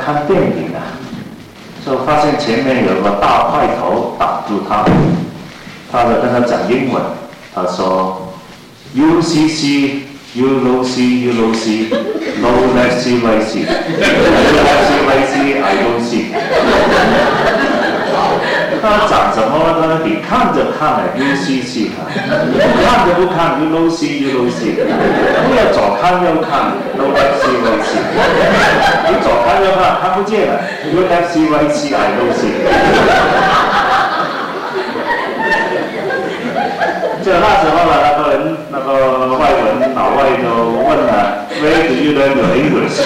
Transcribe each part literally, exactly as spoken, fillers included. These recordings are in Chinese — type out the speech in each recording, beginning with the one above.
看电影啊，就发现前面有个大块头挡住他，他就跟他讲英文，他说 U C C U low C U low C low left C right C left C right C I don't see。他讲什么呢？你看着看了 U C C 看，看着不看 U low C U low C， 不要左看右看 low left C right C， 你左看右看看不见了 U left C right C I don't see。就那时候呢，那个人那个外文老外就问了 ，Where do you learn your English？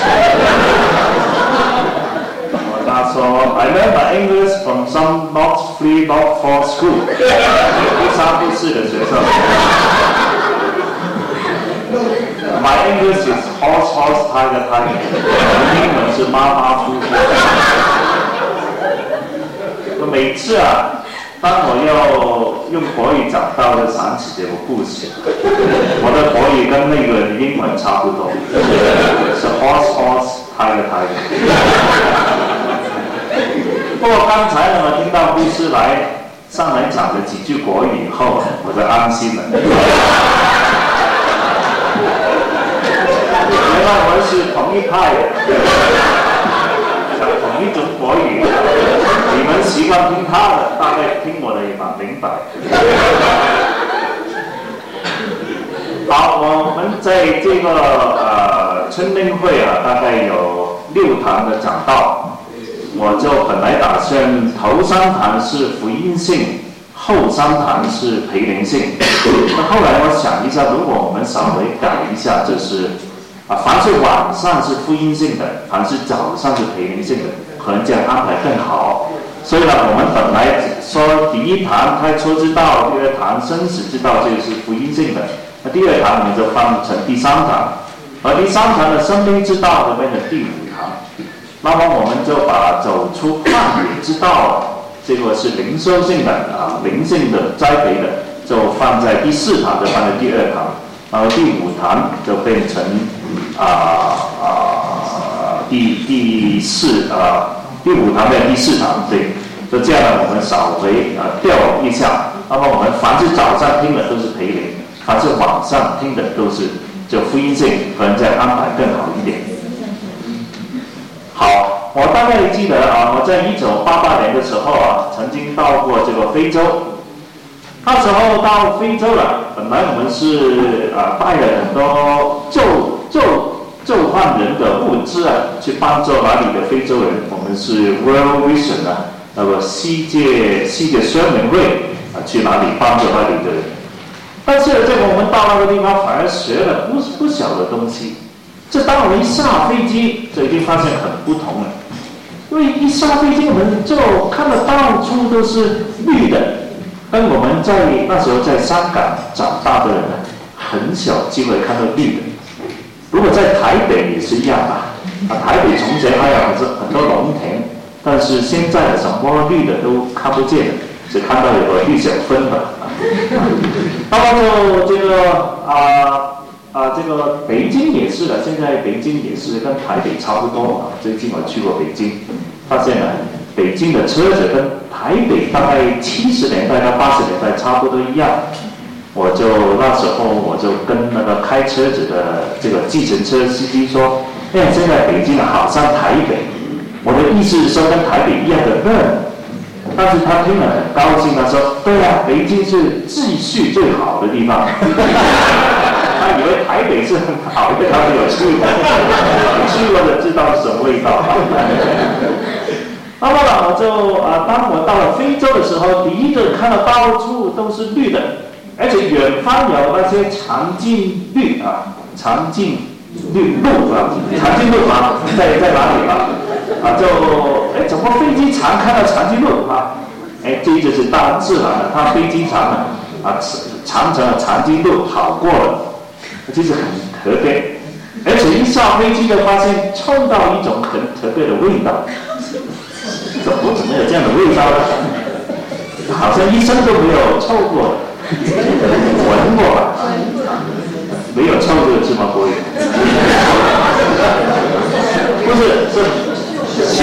他说 I learn my English from some not free not for school， 第三不是的学校。My English is horse horse tiger tiger， 英文是马马虎虎。每次啊。当我要用国语讲到，就想起这个故事。我的国语跟那个英文差不多，是 horse horse tiger tiger。不过刚才呢，我听到护士来上来讲了几句国语以后，我就安心了。原来我们是同一派的。讲同一种国语，你们习惯听他的，大概听我的也蛮明白。好，我们在这个呃春令会啊，大概有六堂的讲道，我就本来打算头三堂是福音性，后三堂是培灵性。那后来我想一下，如果我们稍微改一下，就是啊，凡是晚上是福音性的，凡是早上是培灵性的，可能这样安排更好。所以呢，我们本来说第一堂开初之道，第二堂生死之道，这个是福音性的。那第二堂我们就放成第三堂，而第三堂的生命之道就变成第五堂。那么我们就把走出旷野之道，这个是灵修性的啊，灵性的栽培的，就放在第四堂，就放在第二堂。然后第五堂就变成啊啊、呃、第第四啊、呃、第五堂变第四堂，对，就这样呢，我们稍微啊调一下。那么我们凡是早上听的都是培灵，凡是晚上听的都是就福音性，可能这样安排更好一点。好，我大概记得啊，我在一九八八年的时候啊，曾经到过这个非洲。那时候到非洲了，本来我们是啊带了很多救救救患人的物资啊，去帮助哪里的非洲人。我们是 World Vision 啊，那个世界世界宣明会啊，去哪里帮助哪里的人。但是这个我们到那个地方反而学了不不小的东西。这当我们一下飞机，就已经发现很不同了。因为一下飞机，我们就看到到处都是绿的。跟我们在那时候在香港长大的人呢，很少机会看到绿的。如果在台北也是一样吧，啊，台北从前还有很多农田，但是现在什么绿的都看不见了，只看到有个绿小分吧。那么就这个啊啊，这个北京也是的，现在北京也是跟台北差不多啊。最近我去过北京，发现了。北京的车子跟台北大概七十年代到八十年代差不多一样，我就那时候我就跟那个开车子的这个计程车司机说，哎，现在北京好像台北，我的意思是说跟台北一样的热，但是他听了很高兴，他说，对啊，北京是秩序最好的地方。他以为台北是很好，因为他没有去过，去过的知道是什么味道。那么呢，我就啊，当我到了非洲的时候，第一个看到到处都是绿的，而且远方有那些长颈绿啊，长颈绿鹿啊，长颈鹿啊，在在哪里啊？啊，就哎，怎么飞机场看到长颈鹿啊？哎，这就是大自然的，它飞机场呢啊，长长的长颈鹿跑过了，这是很特别，而且一下飞机就发现嗅到一种很特别的味道。我怎么有这样的味道呢？好像一生都没有臭过，闻过吧？没有臭这个芝麻国语，不是是香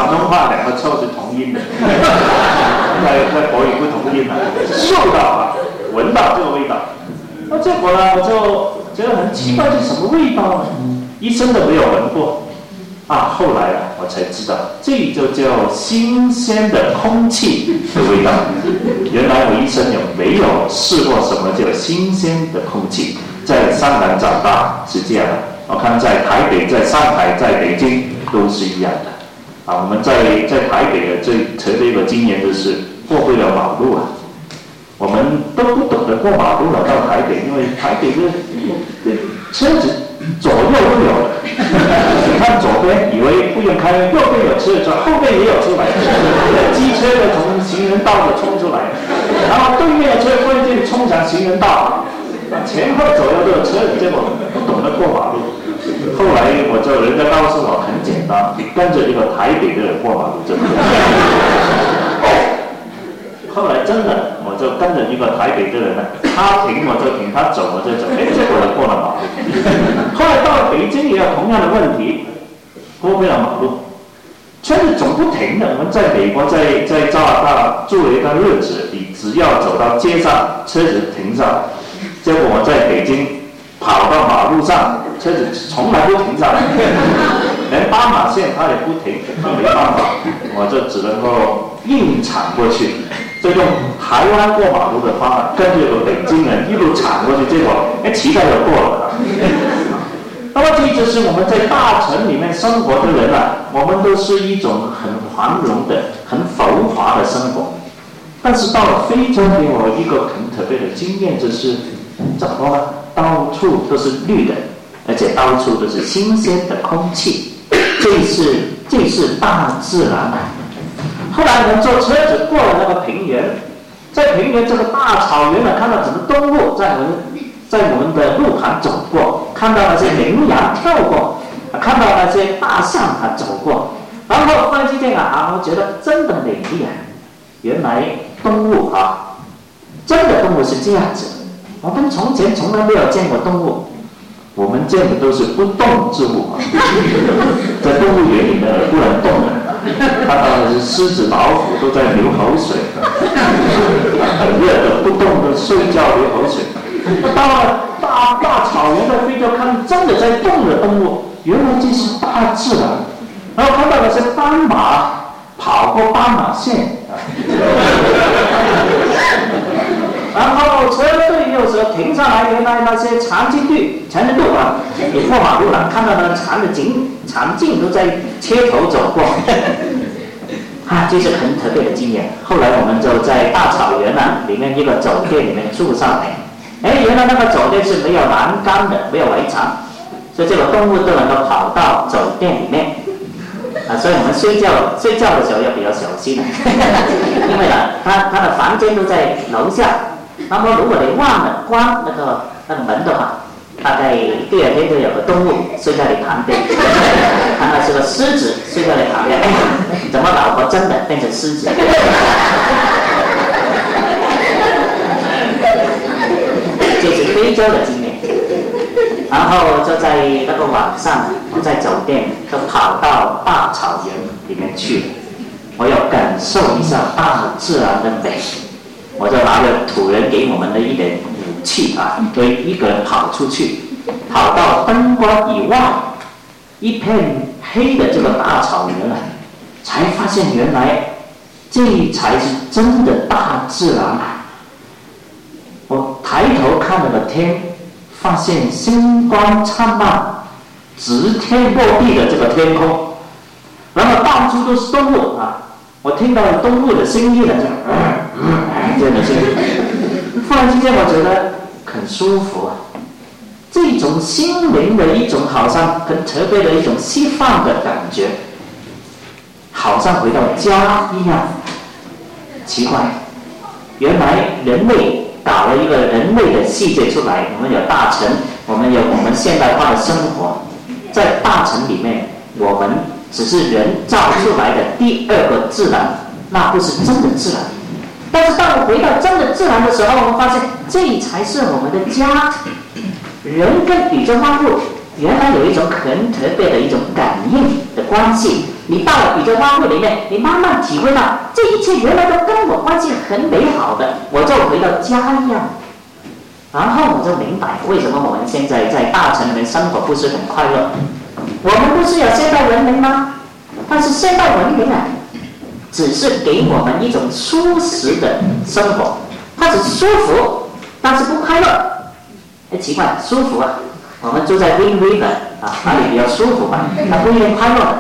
广东话两个臭是同音的，在在国语不同音啊，嗅到啊，闻到这个味道。那结果呢，我就觉得很奇怪，这什么味道呢？一生都没有闻过。啊，后来啊，我才知道，这就叫新鲜的空气的味道。原来我一生有没有试过什么叫新鲜的空气？在香港长大是这样的，我看在台北、在上海、在北京都是一样的。啊，我们在在台北的最特别的经验就是过不了马路啊，我们都不懂得过马路了。到台北，因为台北的车子左右都有的，你看左边以为不用开，右边有车子，后边也有出来，机车的从行人道的冲出来，然后对面的车忽然间冲向行人道，前后左右都有车子，结果不懂得过马路。后来我就人家告诉我很简单，跟着一个台北的人过马路就可以。后来真的，我就跟着一个台北的人，他停我就停，他走我就走，哎，结果就过了马路。后来到了北京也有同样的问题，过不了马路，车子总不停的。我们在美国在在加拿大住了一段日子，你只要走到街上，车子停下来。结果我在北京跑到马路上，车子从来不停下来，连斑马线它也不停，那没办法，我就只能够硬铲过去。就用台湾过马路的方法，跟着个北京人一路铲过去，结果哎，骑在就过了。那么这就是我们在大城里面生活的人啊，我们都是一种很繁荣的、很浮华的生活。但是到了非洲，给我一个很特别的经验，就是怎么呢？到处都是绿的，而且到处都是新鲜的空气，这是这是大自然。后来我们坐车子过了那个平原，在平原这个大草原呢，看到什么动物在我们在我们的路旁走过，看到那些羚羊跳过，看到那些大象啊走过，然后忽然之间啊，我觉得真的美丽啊！原来动物啊，真的动物是这样子。我们从前从来没有见过动物，我们见的都是不动之物啊，在动物园里面不能动的。看到的是狮子、老虎都在流口水，很热的不动的睡觉流口水。到了大大草原的非洲，看真的在动的动物，原来这是大自然。然后看到的是斑马跑过斑马线，然后车队有时候停下来，原来那些长颈鹿、长颈鹿啊，也过马路了，看到那长的颈、长颈都在街头走过，啊，这是很特别的经验。后来我们就在大草原啊里面一个酒店里面住上来，哎，原来那个酒店是没有栏杆的，没有围墙，所以这个动物都能够跑到酒店里面。啊，所以我们睡觉睡觉的时候要比较小心，因为呢，他他的房间都在楼下。那么如果你忘了关那个那个门的话，大概第二天就有个动物睡在你旁边，看到是个狮子睡在你旁边，哎，怎么老婆真的变成狮子？这是非洲的经验。然后就在那个晚上，我在酒店就跑到大草原里面去，我要感受一下大自然的美。我就拿着土人给我们的一点武器啊，所以一个人跑出去，跑到灯光以外一片黑的这个大草原啊，才发现原来这才是真的大自然啊！我抬头看了个天，发现星光灿烂、直天落地的这个天空，然后到处都是动物啊！我听到了动物的声音了，就嗯嗯这样的声音。忽然之间，我觉得很舒服啊！这种心灵的一种好像很特别的一种释放的感觉，好像回到家一样。奇怪，原来人类搞了一个人类的世界出来，我们有大城，我们有我们现代化的生活，在大城里面，我们只是人造出来的第二个自然，那不是真的自然。但是当我回到真的自然的时候，我们发现这才是我们的家。人跟宇宙万物原来有一种很特别的一种感应的关系， 你到了宇宙万物里面，你慢慢体会到这一切原来都跟我关系很美好的，我就回到家一样。然后我就明白为什么我们现在在大城里面生活不是很快乐。我们不是有现代文明吗？但是现代文明啊，只是给我们一种舒适的生活，它只舒服，但是不快乐。哎，奇怪，舒服啊！我们住在 Wind River 啊，哪里比较舒服吧？它不一定快乐的。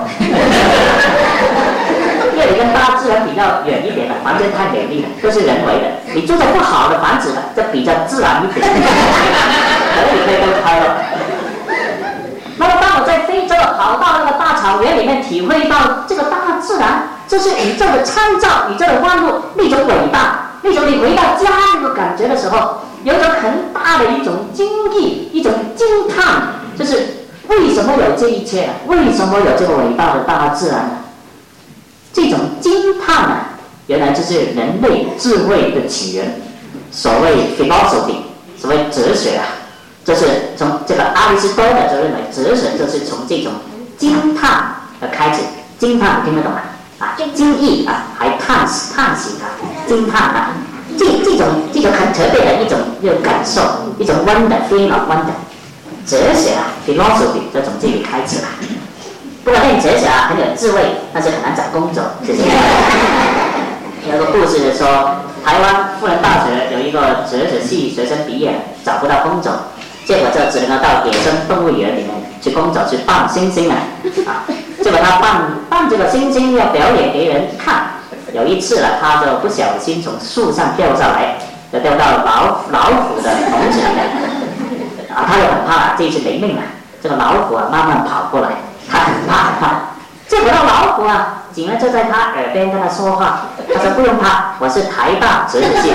因为你跟大自然比较远一点的，房间太美丽了，都是人为的。你住在不好的房子呢，这比较自然一点，可能你可以更快乐。那么当我在非洲跑到那个大草原里面，体会到这个大自然，这是宇宙的创造，宇宙的万物那种伟大，那种你回到家那个感觉的时候，有一种很大的一种惊异，一种惊叹，就是为什么有这一切？为什么有这个伟大的大自然呢？这种惊叹啊，原来就是人类智慧的起源。所谓 philosophy， 所谓哲学啊，就是从这个阿里士多德就认为哲学就是从这种惊叹而开始。惊叹听得懂吗？啊，惊异啊，还叹叹息啊，惊叹啊，这这种这种很特别的一种一种感受，一种 wonder feeling of wonder。哲学啊 philosophy 就从这里开始了。不过念哲学啊很有智慧，但是很难找工作，是不是？有个故事就说，台湾辅仁大学有一个哲学系学生毕业找不到工作，结果就只能够到野生动物园里面去工作，去扮猩猩啊！啊，结果他扮扮这个猩猩要表演给人看。有一次了，他就不小心从树上掉下来，就掉到老老虎的笼子里面。啊，他又很怕，这次没命了。这个老虎啊慢慢跑过来。他很怕很怕，结果那老虎啊，竟然就在他耳边跟他说话。他说：“不用怕，我是台大哲学系。”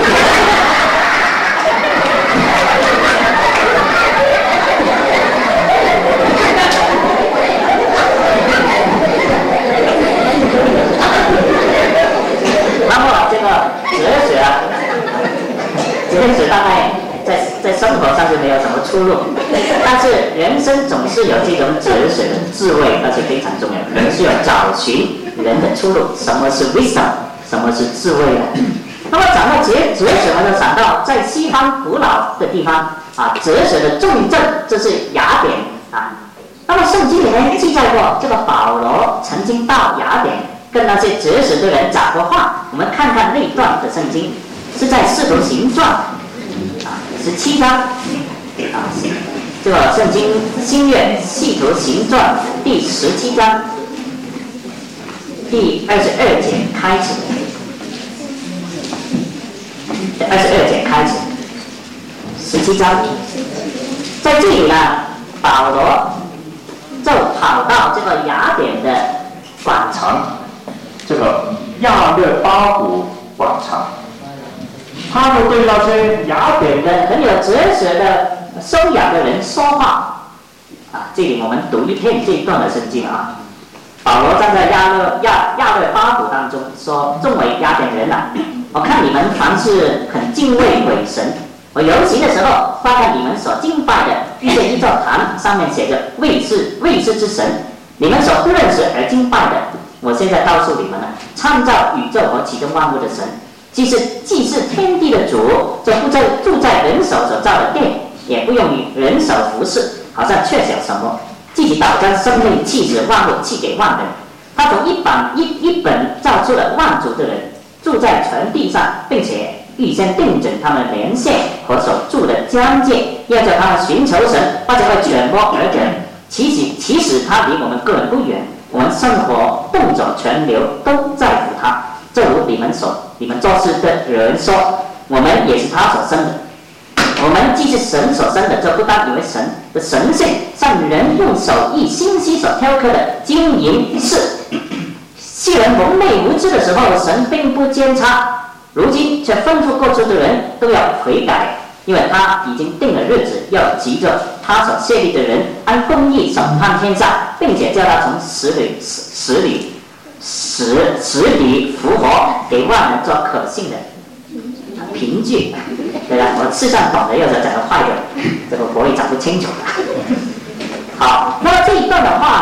然后这个哲学啊，哲学大概在在生活上是没有什么出路，但是人生总是有这种哲学的智慧，那是非常重要的。人需要找寻人的出路，什么是 wisdom， 什么是智慧呢？那么讲到哲哲学，我就想到在西方古老的地方啊，哲学的重镇就是雅典啊。那么圣经里面记载过，这个保罗曾经到雅典跟那些哲学的人讲过话。我们看看那段的圣经，是在《使徒行传》啊十七章啊，这个圣经新约《使徒行传》第十七章第二十二节开始，二十二节开始，十七章，在这里呢，保罗就跑到这个雅典的广场， 这个亚略巴古广场，他们对那些雅典的很有哲学的修养的人说话啊。这里我们读一篇这一段的圣经啊。保罗站在亚略亚亚略巴古当中说：“众位雅典人啊，我看你们凡是很敬畏鬼神。我游行的时候，发现你们所敬拜的遇见一座坛，上面写着未知未知之神，你们所不认识而敬拜的。我现在告诉你们了，创造宇宙和其中万物的神，既是既是天地的主，就不再住在人手所造的殿，也不用于人手服侍，好像缺少什么。自己倒将生命气质万物赐给万人。他从一本一一本造出了万族的人，住在全地上，并且预先定准他们的年限和所住的疆界，要叫他们寻求神，或者会卷摸而人。其实其实他离我们个人不远，我们生活动作全流都在乎他。正如你们所你们做事的人说，我们也是他所生的。我们既是神所生的，就不当以为神的神性像人用手艺心机所雕刻的金银饰。世人蒙昧无知的时候，神并不监察，如今却吩咐各处的人都要悔改，因为他已经定了日子，要急着他所设立的人按公义审判天下，并且叫他从死里死里死死里复活，给万人做可信的凭据。对吧？我事上懂的，有时候讲的坏的，这个国语讲不清楚。好，那么这一段的话，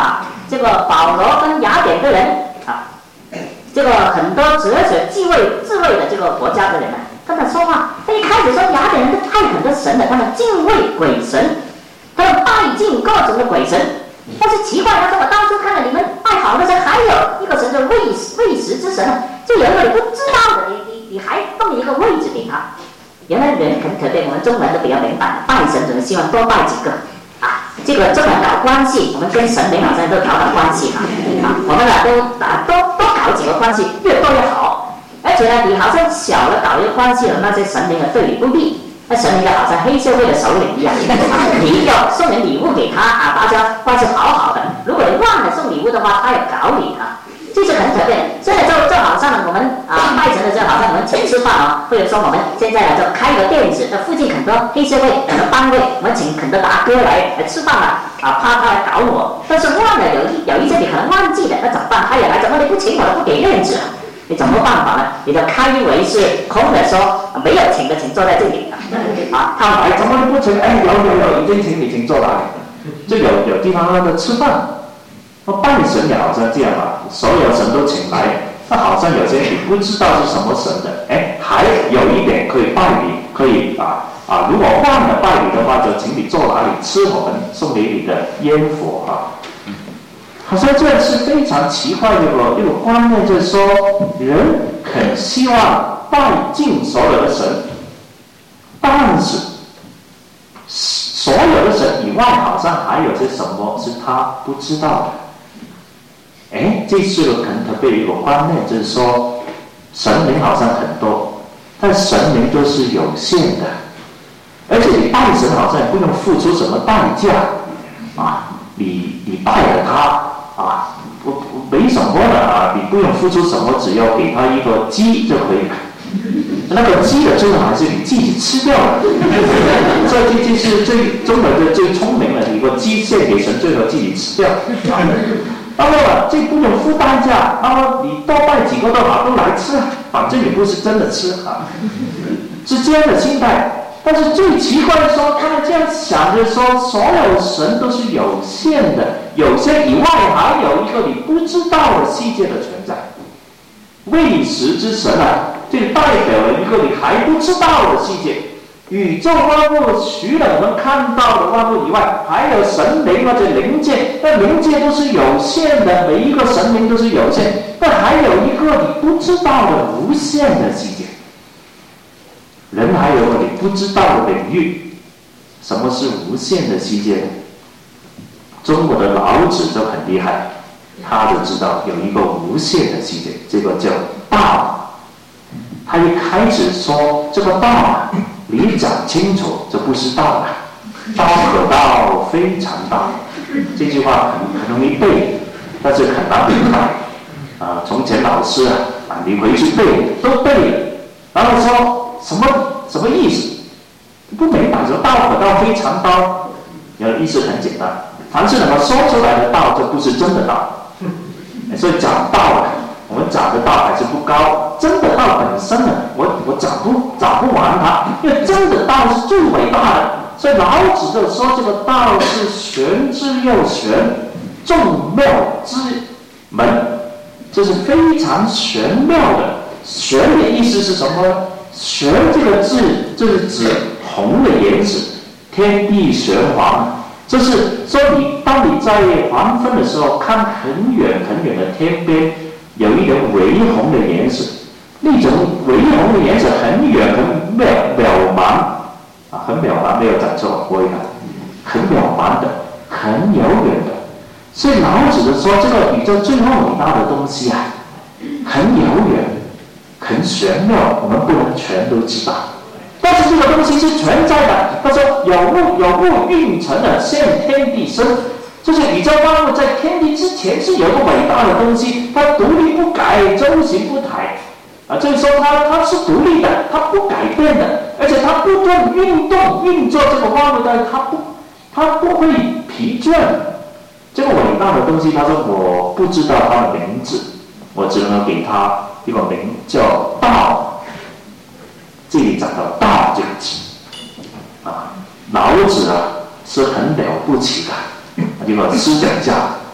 这个保罗跟雅典的人啊，这个很多哲学智慧智慧的这个国家的人啊，跟他说话，他一开始说雅典人都太很多神了，他们敬畏鬼神，他们拜敬各种的鬼神。但是奇怪，他说我当初看到你们拜好的神，还有一个神叫喂喂食之神啊，就有一个你不知道的，你你你还放一个位置给他。原来人很可怜，我们中国人都比较明白，拜神总是希望多拜几个啊。这个中国人搞关系，我们跟神明好像都搞搞关系啊，啊我们啊都啊多多搞几个关系，越多越好。而且呢，你好像小了搞一个关系了，那些神明啊对你不利。那神明就好像黑社会的首领一样，你要送点礼物给他啊，大家关系好好的。如果你忘了送礼物的话，他也搞你啊，这是很可怜。现在就就好像我们啊拜神的时候，好像我们请吃饭啊，或者说我们现在啊就开个店子，那附近很多黑社会、很多帮会，我们请很多大哥来来吃饭了啊，怕他来搞我。但是忘了有一有一些你可能忘记了，那怎么办？他也来，怎么你不请我，不给面子啊？你怎么办法呢？你就开为是空的说，没有请的请坐在这里啊，他哎，怎么不请？哎，有有有，已经请你，请坐哪里？就有有地方那个吃饭，那拜神也好像这样吧，所有神都请来，那好像有些你不知道是什么神的，哎，还有一点可以拜你，可以啊啊，如果忘了拜你的话，就请你坐哪里吃我们送给你的烟火啊。好像这是非常奇怪的一个观念，就是说人很希望拜敬所有的神，但是所有的神以外，好像还有些什么是他不知道的。哎，这是个很特别的一个观念，就是说神明好像很多，但神明都是有限的，而且你拜神好像不用付出什么代价啊，你你拜了他。啊，不没什么的啊，你不用付出什么，只要给他一个鸡就可以了。那个鸡的最后还是你自己吃掉了，所以这就是最中国的最聪明了，你个鸡献给神，最后自己吃掉。那么这不用付代价，那么你多拜几个都好，都来吃，反正你不是真的吃啊，是这样的心态。但是最奇怪的说，他们这样想着说，所有神都是有限的，有限以外还有一个你不知道的世界的存在。喂食之神啊，这代表了一个你还不知道的世界。宇宙万物除了我们看到的万物以外，还有神灵或者灵界，那灵界都是有限的，每一个神灵都是有限，但还有一个你不知道的无限的世界。人还有个你不知道的领域，什么是无限的世界？中国的老子就很厉害，他就知道有一个无限的世界，这个叫道。他一开始说这个道啊，你讲清楚就不是道了，道可道非常道，这句话很很容易背，但是很难明白啊。从前老师啊，你回去背都背了，然后说。什么什么意思？不明白，说道可道非常道，有意思很简单。凡是能够说出来的道，就不是真的道。所以讲道啊，我们讲的道还是不高。真的道本身呢，我我讲不讲不完它，因为真的道是最伟大的。所以老子就说这个道是玄之又玄，众妙之门，这是非常玄妙的。玄的意思是什么呢？玄这个字就是指红的颜色，天地玄黄，就是说你当你在黄昏的时候看很远很远的天边有一点微红的颜色，那种微红的颜色很远很渺渺茫啊，很渺茫，没有讲错，我一看很渺茫的，很遥远的。所以老子就说这个宇宙最后伟大的东西啊，很遥远。很玄妙，我们不能全都知道，但是这个东西是存在的。他说有物有物运成的，现天地生，就是宇宙万物在天地之前是有个伟大的东西，它独立不改，周行不殆啊，就是说它它是独立的，它不改变的，而且它不断运动运作这个万物的，它不它不会疲倦。这个伟大的东西，他说我不知道它的名字，我只能给它一个名叫道，这里讲到道这个字啊，老子啊是很了不起的一个思想家。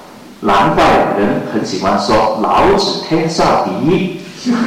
难怪人很喜欢说老子天下第一。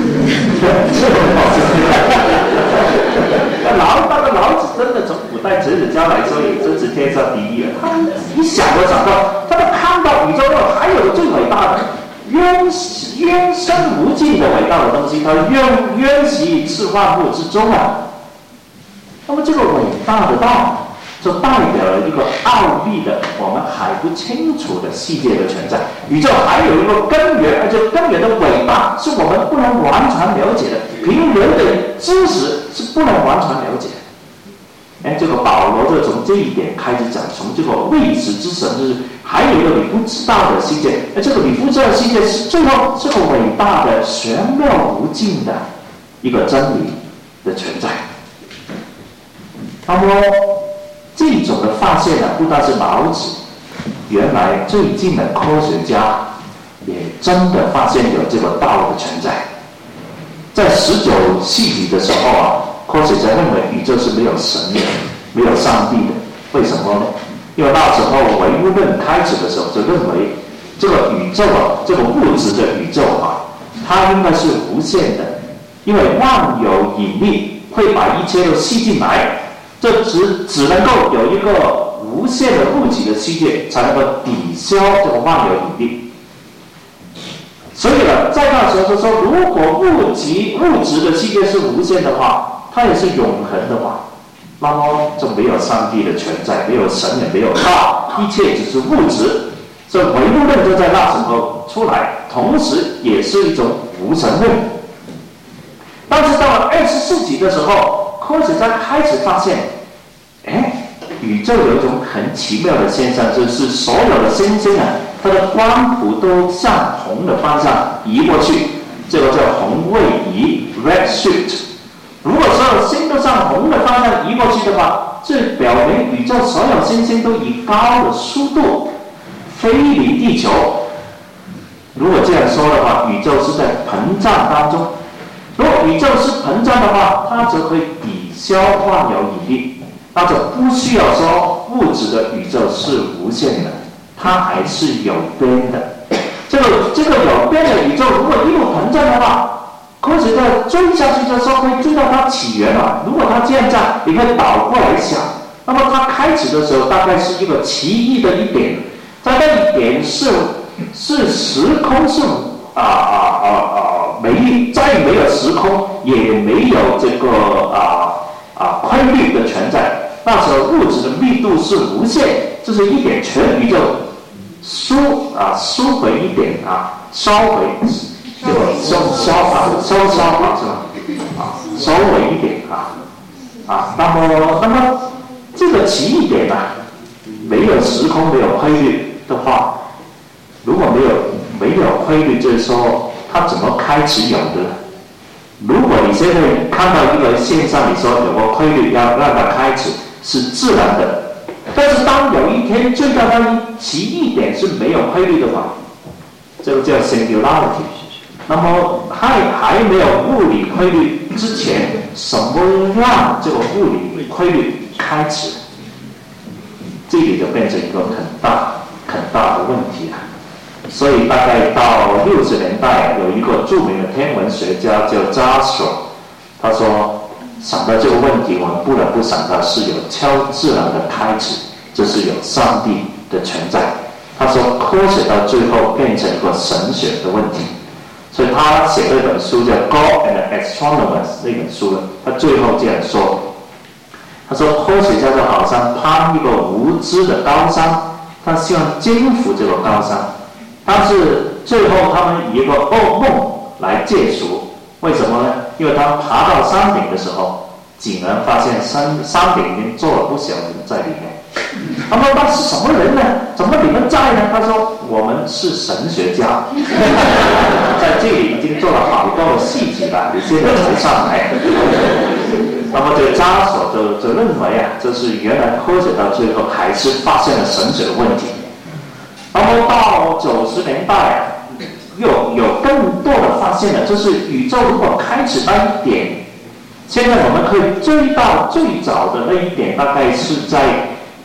老那个老子真的从古代哲学家来说，也真是天下第一了。他一想就想到，他们看到宇宙中还有最伟大的、渊渊深无尽的伟大的东西，它渊渊习至万物之中啊。那么这个伟大的道，就代表了一个奥秘的我们还不清楚的世界的存在。宇宙还有一个根源，而且根源的伟大是我们不能完全了解的，凭人的知识是不能完全了解的。哎，这个保罗就从这一点开始讲，从这个未知之神，就是还有一个你不知道的世界，而这个你不知道的世界是最后是个伟大的、玄妙无尽的一个真理的存在。那么这种的发现呢，不但是老子，原来最近的科学家也真的发现有这个道的存在。在十九世纪的时候啊，科学家认为宇宙是没有神的，没有上帝的。为什么呢？因为那时候唯物论开始的时候，就认为这个宇宙啊，这个物质的宇宙啊，它应该是无限的，因为万有引力会把一切都吸进来。这只只能够有一个无限的物体的世界，才能够抵消这个万有引力。所以呢，在那时候就说，如果物质物质的世界是无限的话，它也是永恒的话，那么就没有上帝的存在，没有神也没有道，一切只是物质。所以唯物论就在那时候出来，同时也是一种无神论。但是到了二十世纪的时候，科学家开始发现，哎，宇宙有一种很奇妙的现象，就是所有的星星啊，它的光谱都向红的方向移过去，这个叫红位移 （redshift）。如果所有星都向红的方向移过去的话，这表明宇宙所有星星都以高的速度飞离地球。如果这样说的话，宇宙是在膨胀当中。如果宇宙是膨胀的话，它就可以抵消万有引力，那就不需要说物质的宇宙是无限的，它还是有边的。这个这个有边的宇宙，如果一路膨胀的话，科学家追下去的时候可以追到它起源了。如果它这样这样，你可以倒过来想，那么它开始的时候大概是一个奇异的一点，在那一点是是时空是啊啊啊啊。没再没有时空，也没有这个啊啊规律的存在。那时候物质的密度是无限，就是一点全宇宙缩啊缩回一点啊，烧回这个收消啊收消啊是吧？啊收回一点啊啊，那么那么这个奇异点啊，没有时空没有规律的话，如果没有没有规律，就是说。它怎么开始有的？如果你现在看到一个现象，你说有个规律要让它开始是自然的，但是当有一天最大的奇异点是没有规律的话，这个叫 singularity。那么还还没有物理规律之前，什么让这个物理规律开始？这里就变成一个很大很大的问题了。所以大概到六十年代，有一个著名的天文学家叫扎索，他说想到这个问题，我们不得不想到是有超自然的开始，就是有上帝的存在。他说科学到最后变成一个神学的问题，所以他写了一本书叫《God and the Astronomers》那本书呢，他最后这样说，他说科学家就好像攀一个无知的高山，他希望征服这个高山。但是最后他们以一个噩梦来结束，为什么呢？因为他们爬到山顶的时候，竟然发现山山顶已经坐了不少人在里面。他们那是什么人呢？怎么你们在呢？他说我们是神学家，在这里已经做了好多的细节了，你现在才上来。那么这个扎索就就认为啊，这是原来科学到最后还是发现了神学的问题。然后到九十年代啊，又有更多的发现了，就是宇宙如果开始到一点，现在我们可以追到最早的那一点，大概是在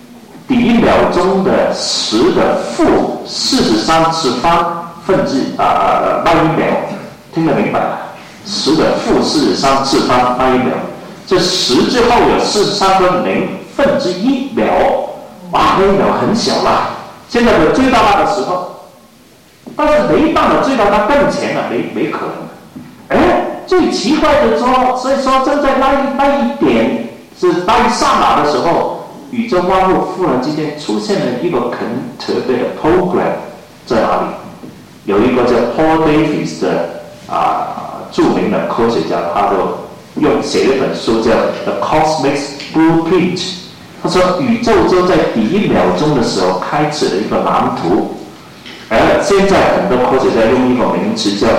第一秒钟的十的负四十三次方分之啊那一秒，听得明白吗？十的负四十三次方那一秒，这十之后有四十三分零分之一秒，哇，那一秒很小啦。现在我追到它的时候，但是没办法追到它更前了，没没可能。哎，最奇怪的说，所以说正在那一那一点是那一刹那的时候，宇宙万物忽然之间出现了一个很特别的 program 在哪里？有一个叫 Paul Davies 的啊著名的科学家，他就用写了一本书叫 The Cosmic Blueprint。他说宇宙就在第一秒钟的时候开始了一个蓝图，而现在很多科学家用一个名词叫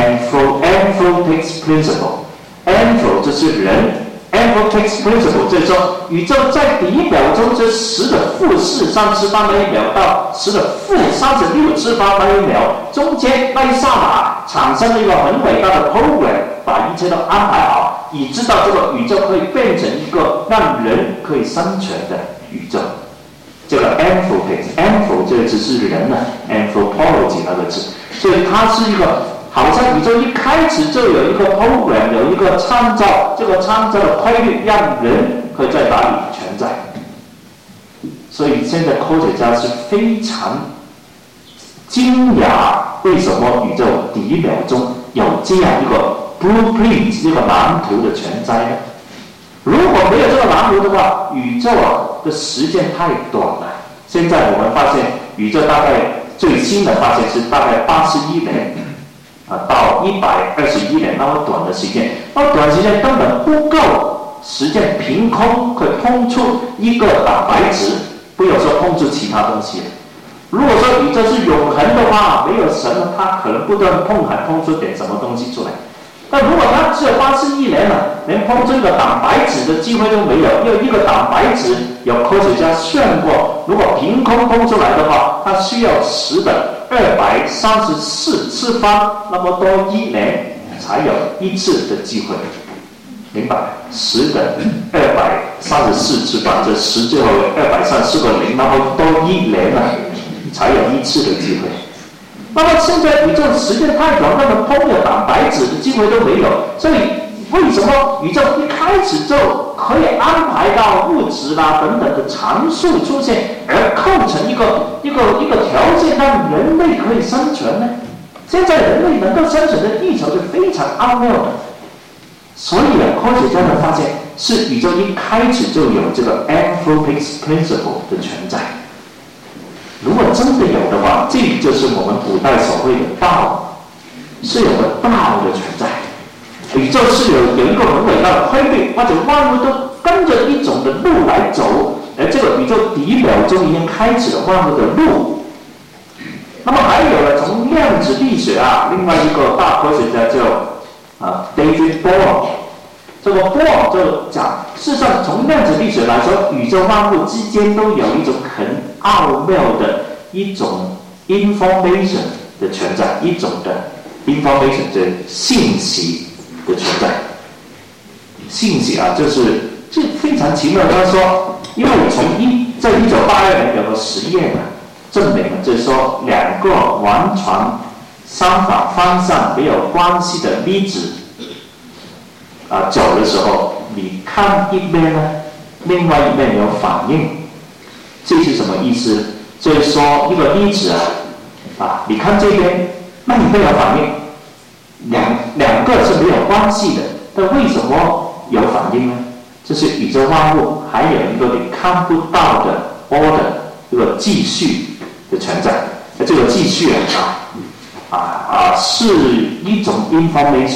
Amphotex Principle。Ampho 就是人 ，Amphotex Principle 就是说宇宙在第一秒钟就十的负四三次方那一秒到十的负三十六次方那一秒中间那一刹那产生了一个很伟大的 program， 把一切都安排好，以致到这个宇宙可以变成一个让人可以生存的宇宙。这个 Amphotex，Ampho 这个字是人呢 ，Anthropology 那个字，所以它是一个好像宇宙一开始就有一个 program， 有一个参照，这个参照的规律，让人可以在哪里存在。所以现在科学家是非常惊讶，为什么宇宙第一秒钟有这样一个 blueprint 这个蓝图的存在呢？如果没有这个蓝图的话，宇宙啊的时间太短了。现在我们发现，宇宙大概最新的发现是大概八十一年啊到一百二十一年那么短的时间，那么短时间根本不够时间凭空可以碰出一个蛋白质，不要说碰出其他东西了。如果说宇宙是永恒的话，没有神了，它可能不断碰还碰出点什么东西出来。但如果它只有八十亿年了，连碰出一个蛋白质的机会都没有，因为一个蛋白质有科学家算过，如果凭空碰出来的话，它需要十的二百三十四次方那么多亿年才有一次的机会。明白？十的二百三十四次方，这十最后二百三十四个零，那么多亿年了，才有一次的机会。那么现在宇宙时间太短，那么碰有蛋白质的机会都没有，所以为什么宇宙一开始就可以安排到物质啦等等的常数出现，而构成一个一个一个条件，让人类可以生存呢？现在人类能够生存的地球是非常奥妙的。所以啊，科学家们发现是宇宙一开始就有这个 Amphotex Principle 的存在。如果真的有的话，这就是我们古代所谓的道，是有个道的存在。宇宙是有有一个很伟大的规律，或者万物都跟着一种的路来走，而这个宇宙第一秒钟已经开启了万物的路。那么还有了从量子力学啊，另外一个大科学家叫啊 David Bohr， 这个 Bohr 就讲，事实上从量子力学来说，宇宙万物之间都有一种很奥妙的一种 information 的存在，一种的 information 的信息的存在。信息啊，就是这非常奇妙。他说，因为从一在一九八二年有个实验啊，证明了就是说两个完全相反方向没有关系的粒子啊走的时候，你看一边呢，另外一边有反应。这是什么意思？就是说一个粒子啊，啊，你看这边，那你会有反应，两两个是没有关系的，但为什么有反应呢？这是宇宙万物还有一个你看不到的 order， 一个继续的存在。这个继续啊，啊啊是一种 information。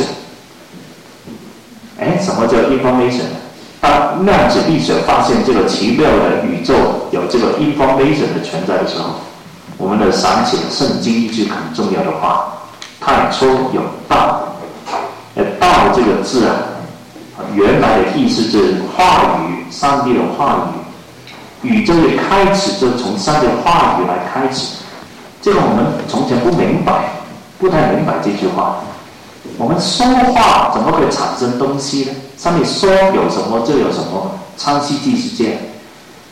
哎，什么叫 information？当量子力学发现这个奇妙的宇宙有这个 information 的存在的时候，我们的想起了圣经一句很重要的话：太初有道。而道这个字啊，原来的意思是话语，上帝的话语。宇宙的开始就从上帝的话语来开始。这个我们从前不明白，不太明白这句话。我们说话怎么可以产生东西呢？上面说有什么就有什么，创世纪是这样。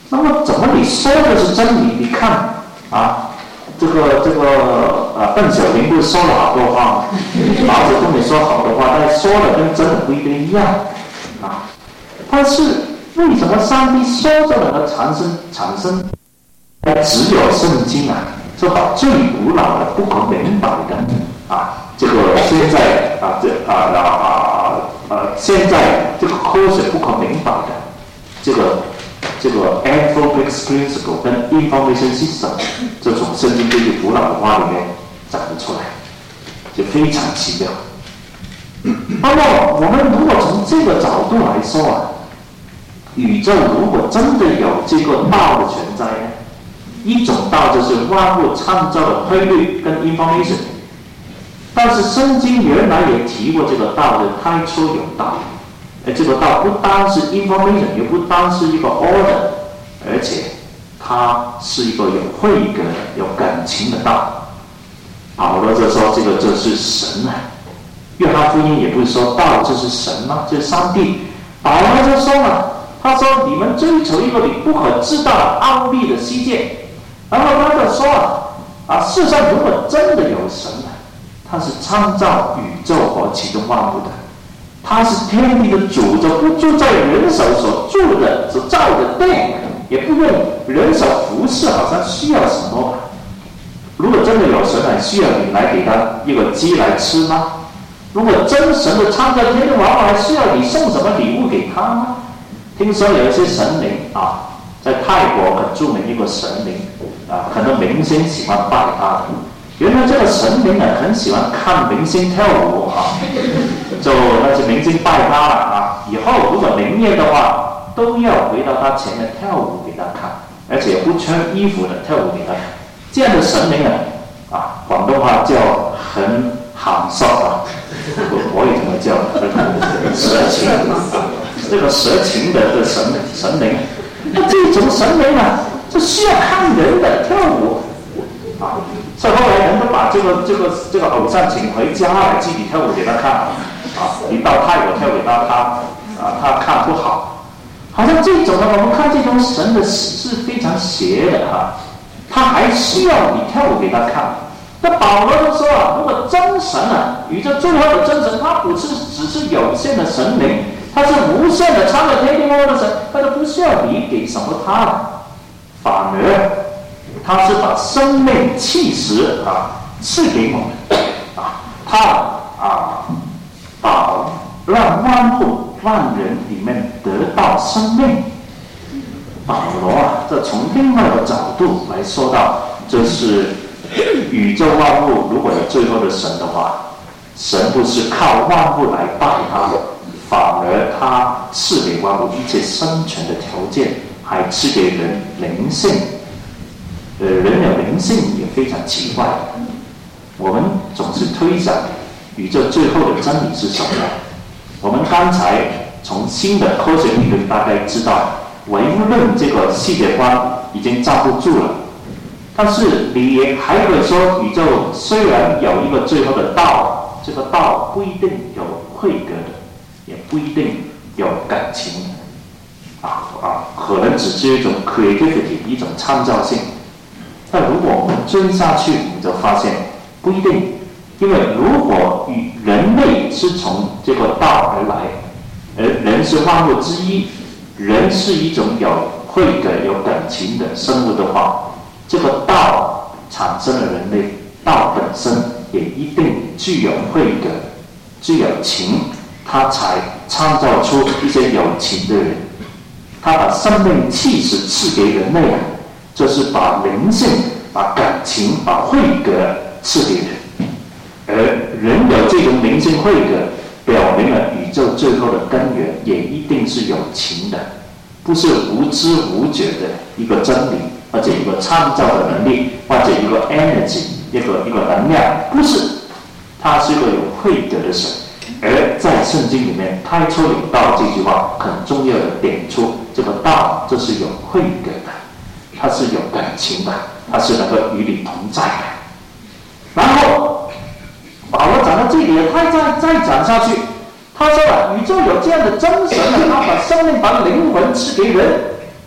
那么怎么你说的是真理？你看啊，这个这个啊，邓小平不是说了好多话吗？毛泽东也说好多话，但说的跟真的不一定一样啊。但是为什么上帝说这两个产生产生？只有圣经啊，就把最古老的、不可明白的啊，这个现在啊，这啊啊啊啊，现在这个科学不可明白的这个这个 Anthropic Principle 跟 Information System 这种圣经这句古老的话里面讲得出来，就非常奇妙。那么我们如果从这个角度来说啊，宇宙如果真的有这个道的存在呢？一种道就是万物创造的规律跟 information， 但是圣经原来也提过这个道的太初有道，而这个道不单是 information， 也不单是一个 order， 而且它是一个有慧格、有感情的道。保罗就说这个就是神啊，约翰福音也不是说道就是神吗？就是上帝。保罗就说了，他说你们追求一个你不可知道的奥秘的世界。然后他就说啊，啊，事实上如果真的有神啊，他是创造宇宙和其中万物的，他是天地的主，就不住在人手所住的、所造的殿，也不用人手服侍，好像需要什么吧？如果真的有神，还需要你来给他一个鸡来吃吗？如果真神的创造天地万物，还需要你送什么礼物给他吗？听说有一些神灵啊，在泰国很著名一个神灵啊，很多明星喜欢拜他的。原来这个神灵呢，很喜欢看明星跳舞啊，就那些明星拜他了啊，以后如果灵验的话，都要回到他前面跳舞给他看，而且不穿衣服的跳舞给他看。这样的神灵呢，啊，广东话叫很享受啊，国语怎么叫？蛇情啊，这个蛇情的的神神灵。那这种神灵啊，是需要看人的跳舞啊，所以后来人都把这个这个这个偶像请回家来自己跳舞给他看啊，你到泰国跳给他他啊他看不好，好像这种呢，我们看这种神的是非常邪的哈、啊，他还需要你跳舞给他看。那保罗就说啊，如果真神啊，宇宙最后的真神，他不是只是有限的神灵，他是无限的创造天地万物的神，他都不需要你给什么他的，反而他是把生命气息啊赐给我们啊，他啊把让万物万人里面得到生命。保罗啊，这从另外一个角度来说到，就是宇宙万物如果有最后的神的话，神不是靠万物来拜他，反而他赐给万物一切生存的条件，还赐给人灵性。呃，人有灵性也非常奇怪，我们总是推想宇宙最后的真理是什么？我们刚才从新的科学理论大概知道，唯物论这个世界观已经站不住了。但是你也还可以说，宇宙虽然有一个最后的道，这个道不一定有慧格的，也不一定有感情啊啊，可能只是一种 creativity， 一种创造性。但如果我们追下去，你就发现不一定，因为如果与人类是从这个道而来，而人是万物之一，人是一种有慧格、有感情的生物的话，这个道产生了人类，道本身也一定具有慧格，具有情，它才创造出一些有情的人。他把生命气质赐给人类啊，就是把灵性、把感情、把慧格赐给人。而人有这种灵性慧格，表明了宇宙最后的根源也一定是有情的，不是无知无觉的一个真理，或者一个创造的能力，或者一个 energy， 一个一个能量，不是，它是一个有慧格的神。而在圣经里面，太初有道这句话很重要的点出，这个道这是有慧格的，它是有感情的，它是能够与你同在的。然后保罗讲到这里，他再再讲下去，他说了，宇宙有这样的真神，他把生命、把灵魂赐给人，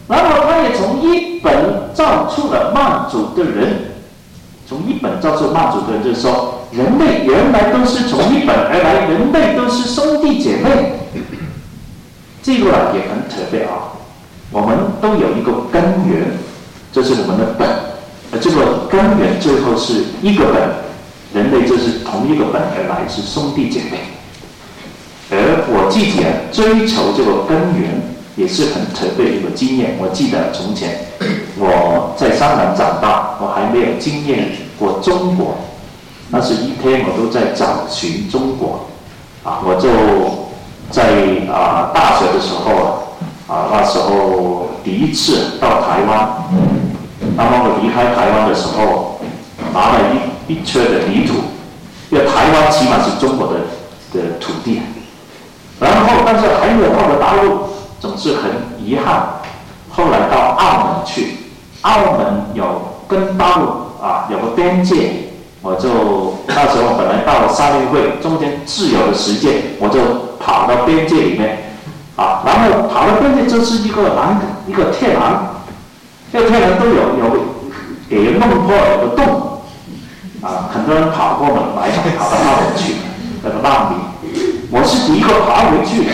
然后他也从一本造出了曼族的人，从一本造出曼族的人，就是说人类原来都是从一本而来，人类都是兄弟姐妹。这个呢也很特别啊，我们都有一个根源，这是我们的本，而这个根源最后是一个本，人类就是同一个本而来，是兄弟姐妹。而我自己啊追求这个根源也是很特别的一个经验。我记得从前我在香港长大，我还没有经验过中国，那是一天我都在找寻中国啊，我就在啊大学的时候啊，那时候第一次到台湾，那么我离开台湾的时候，拿了一一车的泥土，因为台湾起码是中国的的土地，然后但是还没有到了大陆，总是很遗憾。后来到澳门去，澳门有跟大陆啊有个边界，我就那时候本来到了沙运会，中间自由的时间，我就跑到边界里面啊，然后跑到边界就是一个栏一个铁栏，这个铁栏都有有给人弄破了有个洞啊，很多人跑过门来跑到澳门去，那个难民。我是第一个爬回去的，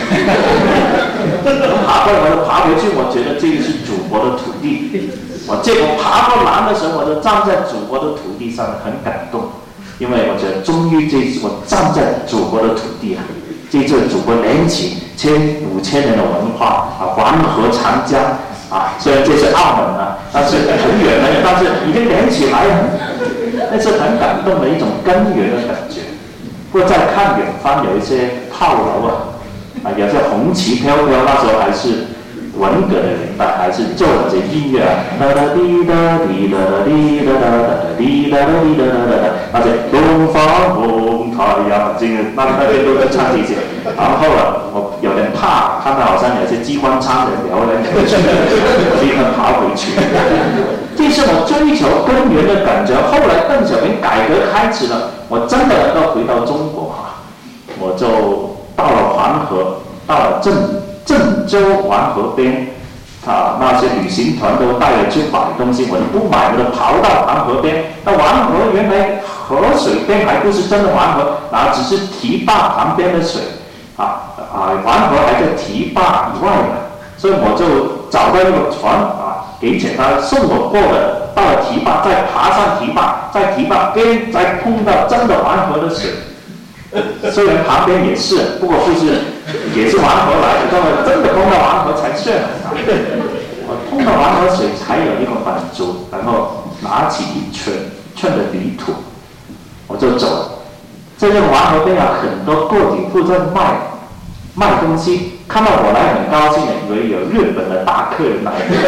爬过来我就爬回去，我觉得这个是祖国的土地。我这个爬过栏的时候，我就站在祖国的土地上，很感动，因为我觉得终于这次我站在祖国的土地了。这次祖国连起千五千年的文化啊，黄河、长江啊，虽然这是澳门啊，但是很远了，但是已经连起来了，那是很感动的一种根源的感觉。不过再看远方有一些炮楼啊，啊有些红旗飘飘，那时候还是文革的年代，还是奏着这音乐啊，哒哒滴哒滴哒哒滴哒哒哒滴哒哒滴哒哒哒哒，那些东方红太阳，这个那那边都在唱这些。然后啊，我有点怕，看到好像有些机关枪人聊来聊去，我立刻跑回去。这是我追求根源的感觉。后来邓小平改革开始了，我真的要回到中国啊，我就到了黄河，到了郑郑州黄河边啊，那些旅行团都带我去买东西，我就不买，我就跑到黄河边。那黄河原来河水边还不是真的黄河，那只是堤坝旁边的水啊啊，黄河还在堤坝以外的，所以我就找到一个船啊。给钱他送我过了，到了堤坝，再爬上堤坝，在堤坝边再碰到真的黄河的水，虽然旁边也是，不过不是，也是黄河来的，但我真的碰到黄河才算了。我碰到黄河水才有一个满足，然后拿起一寸寸的泥土，我就走了。在这个黄河边有很多个体户在卖卖东西。看到我来很高兴的，以为有日本的大客人来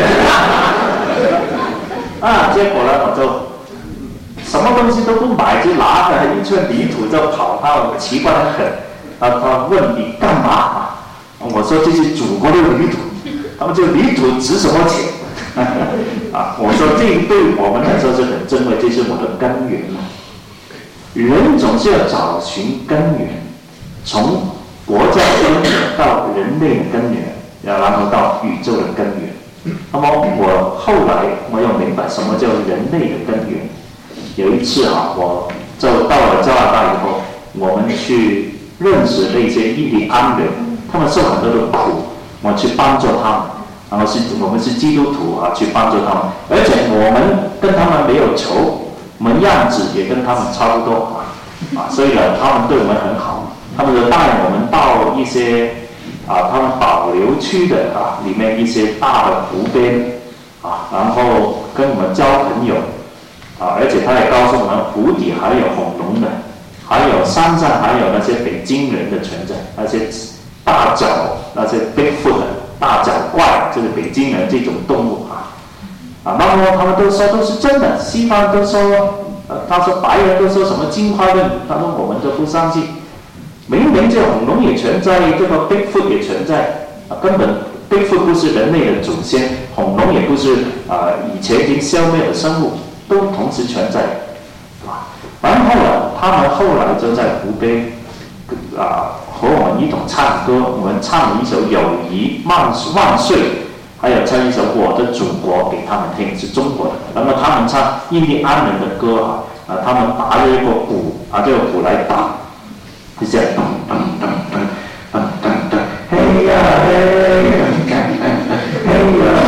啊，结果呢我就什么东西都不买，就拿着一寸泥土就跑到，奇怪得很。啊，他问你干嘛啊？我说这是祖国的泥土，他们这泥土值什么钱？啊，我说这对我们来说是很珍贵，这是我的根源。人总是要找寻根源，从国家根源到人类的根源，然后到宇宙的根源。那么我后来我又明白什么叫人类的根源。有一次啊，我就到了加拿大以后，我们去认识那些印第安人，他们受很多的苦，我去帮助他们，然后是我们是基督徒啊，去帮助他们，而且我们跟他们没有仇，我们样子也跟他们差不多啊，啊，所以呢，他们对我们很好。他们就带我们到一些啊，他们保留区的啊里面一些大的湖边啊，然后跟我们交朋友啊，而且他也告诉我们湖底还有恐龙的，还有山上还有那些北京人的存在，那些大脚那些 Bigfoot 大脚怪，就是北京人这种动物啊啊，那么他们都说都是真的，西方都说，呃，他说白人都说什么进化论，他说我们都不相信。明明这恐龙也存在，这个 Bigfoot 也存在，啊，根本 Bigfoot 不是人类的祖先，恐龙也不是啊、呃、以前已经消灭的生物，都同时存在，啊，然后呢，他们后来就在湖边啊和我们一同唱歌，我们唱了一首《友谊万万岁》， 还有唱一首《我的祖国》给他们听，是中国的。然后他们唱印第安人的歌啊，啊，他们打着一个鼓，拿这个鼓来打，就这样噔噔噔噔噔噔噔，嘿呀嘿，嘿呀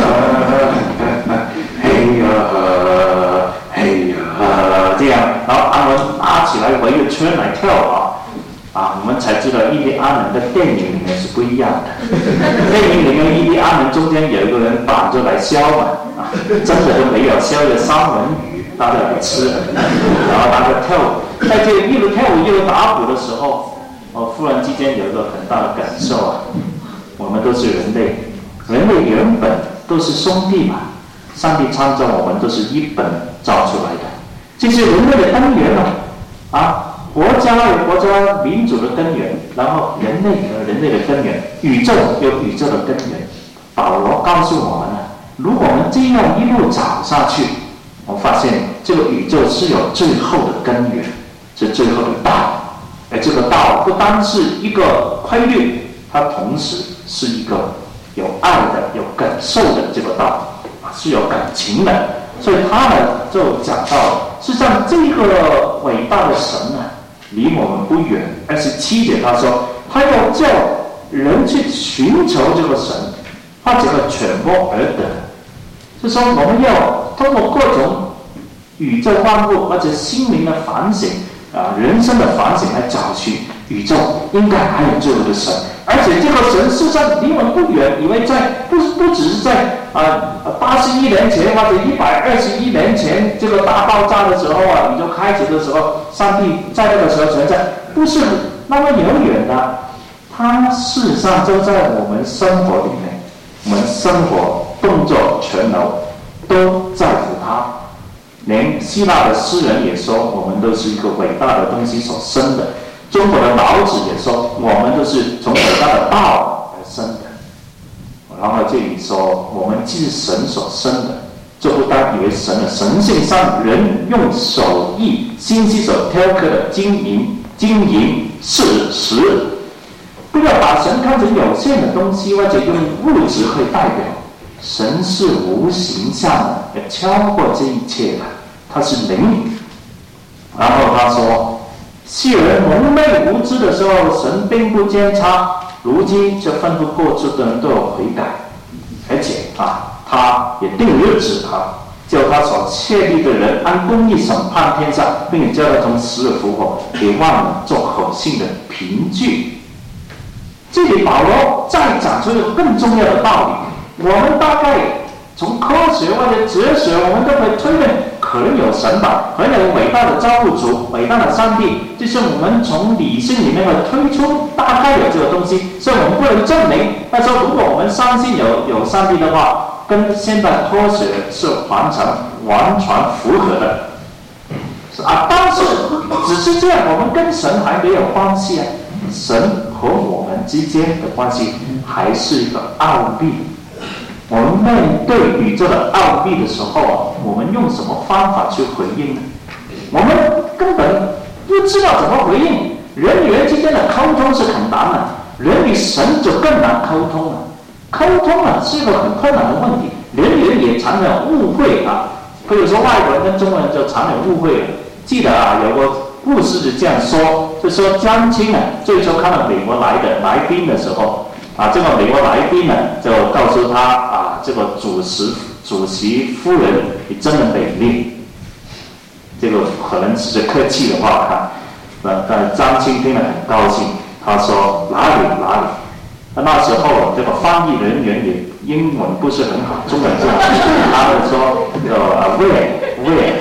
嘿呀嘿呀，这样，然后他们打起来围着圈来跳啊。啊，我们才知道印第安人的电影里面是不一样的。电影里面印第安人中间有一个人绑着来削嘛，啊，真的就没有削的三文鱼，大家来吃，然后大家跳舞，在这一路跳舞一路打鼓的时候，哦，忽然之间有一个很大的感受啊，我们都是人类，人类原本都是兄弟嘛，上帝创造我们都是一本造出来的，这是人类的根源嘛，啊。国家有国家民主的根源，然后人类有人类的根源，宇宙有宇宙的根源。保罗告诉我们了，如果我们这样一路找下去，我发现这个宇宙是有最后的根源，是最后的道。而这个道不单是一个规律，它同时是一个有爱的、有感受的这个道，是有感情的。所以他呢就讲到，实际上这个伟大的神呢，离我们不远。二十七节他说，他要叫人去寻求这个神，他这个全播而得。就说我们要通过各种宇宙万物或者心灵的反省啊，人生的反省来找寻宇宙应该还有这个神，而且这个神事实上离我们不远，以为在不不只是在啊八十一年前或者一百二十一年前这个大爆炸的时候啊，宇宙开始的时候，上帝在那个时候存在，不是那么遥远的，它事实上就在我们生活里面，我们生活动作全都都在乎它。连希腊的诗人也说，我们都是一个伟大的东西所生的。中国的老子也说，我们都是从伟大的道而生的。然后这里说，我们既是神所生的，就不单以为神的神性上人用手艺心机所雕刻的金银金银事实，不要把神看成有限的东西，或者用物质会代表。神是无形象的，也超过这一切的，他是灵。然后他说，世人蒙昧无知的时候，神并不监察，如今这吩咐过去的人都有悔改，而且啊，他也定日子啊，叫他所设立的人按公义审判天下，并且叫他从死里复活，给万人做可信的凭据。这里保罗再讲出一个更重要的道理。我们大概从科学或者哲学，我们都会推论可能有神吧，可能有伟大的造物主、伟大的上帝，就是我们从理性里面会推出大概有这个东西，所以我们不能证明。但是如果我们相信有有上帝的话，跟现代科学是完全完全符合的，是啊。但是只是这样，我们跟神还没有关系啊。神和我们之间的关系还是一个奥秘。我们面对宇宙的奥秘的时候啊，我们用什么方法去回应呢？我们根本不知道怎么回应。人与人之间的沟通是很难的，人与神就更难沟通了。沟通啊是一个很困难的问题，人与人也常有误会啊。比如说外国人跟中国人就常有误会了。记得啊，有个故事是这样说，就说江青啊，最初看到美国来的来宾的时候。啊，这个美国来宾呢，就告诉他啊，这个主席主席夫人，你真的美丽。这个可能是客气的话看，呃，但张青听了很高兴，他说哪里哪里。那时候这个翻译人员也英文不是很好，中文是好，他们说呃 where where，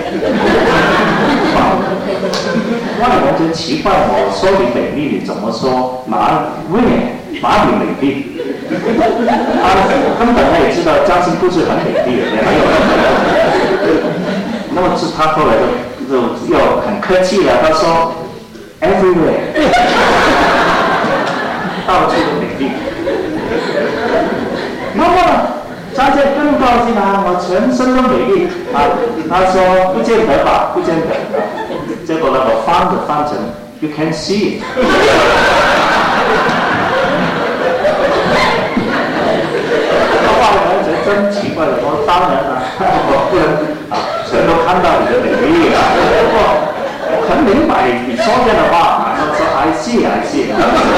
外国人觉得奇怪，我说你美丽，你怎么说哪 where？哪里美丽？他根本他也知道张青不是很美丽的，也没有人。那么是他后来就就又很客气了，他说 everywhere， 到处都美丽。那么张青更高兴啊，我全身都美丽啊。他说不见得吧，不见得。结果那个翻的翻成 you can see it。 真奇怪的，我说当然了，我不能啊全都看到你的美丽啊。不过我很明白你说这样的话，他说 I see I see。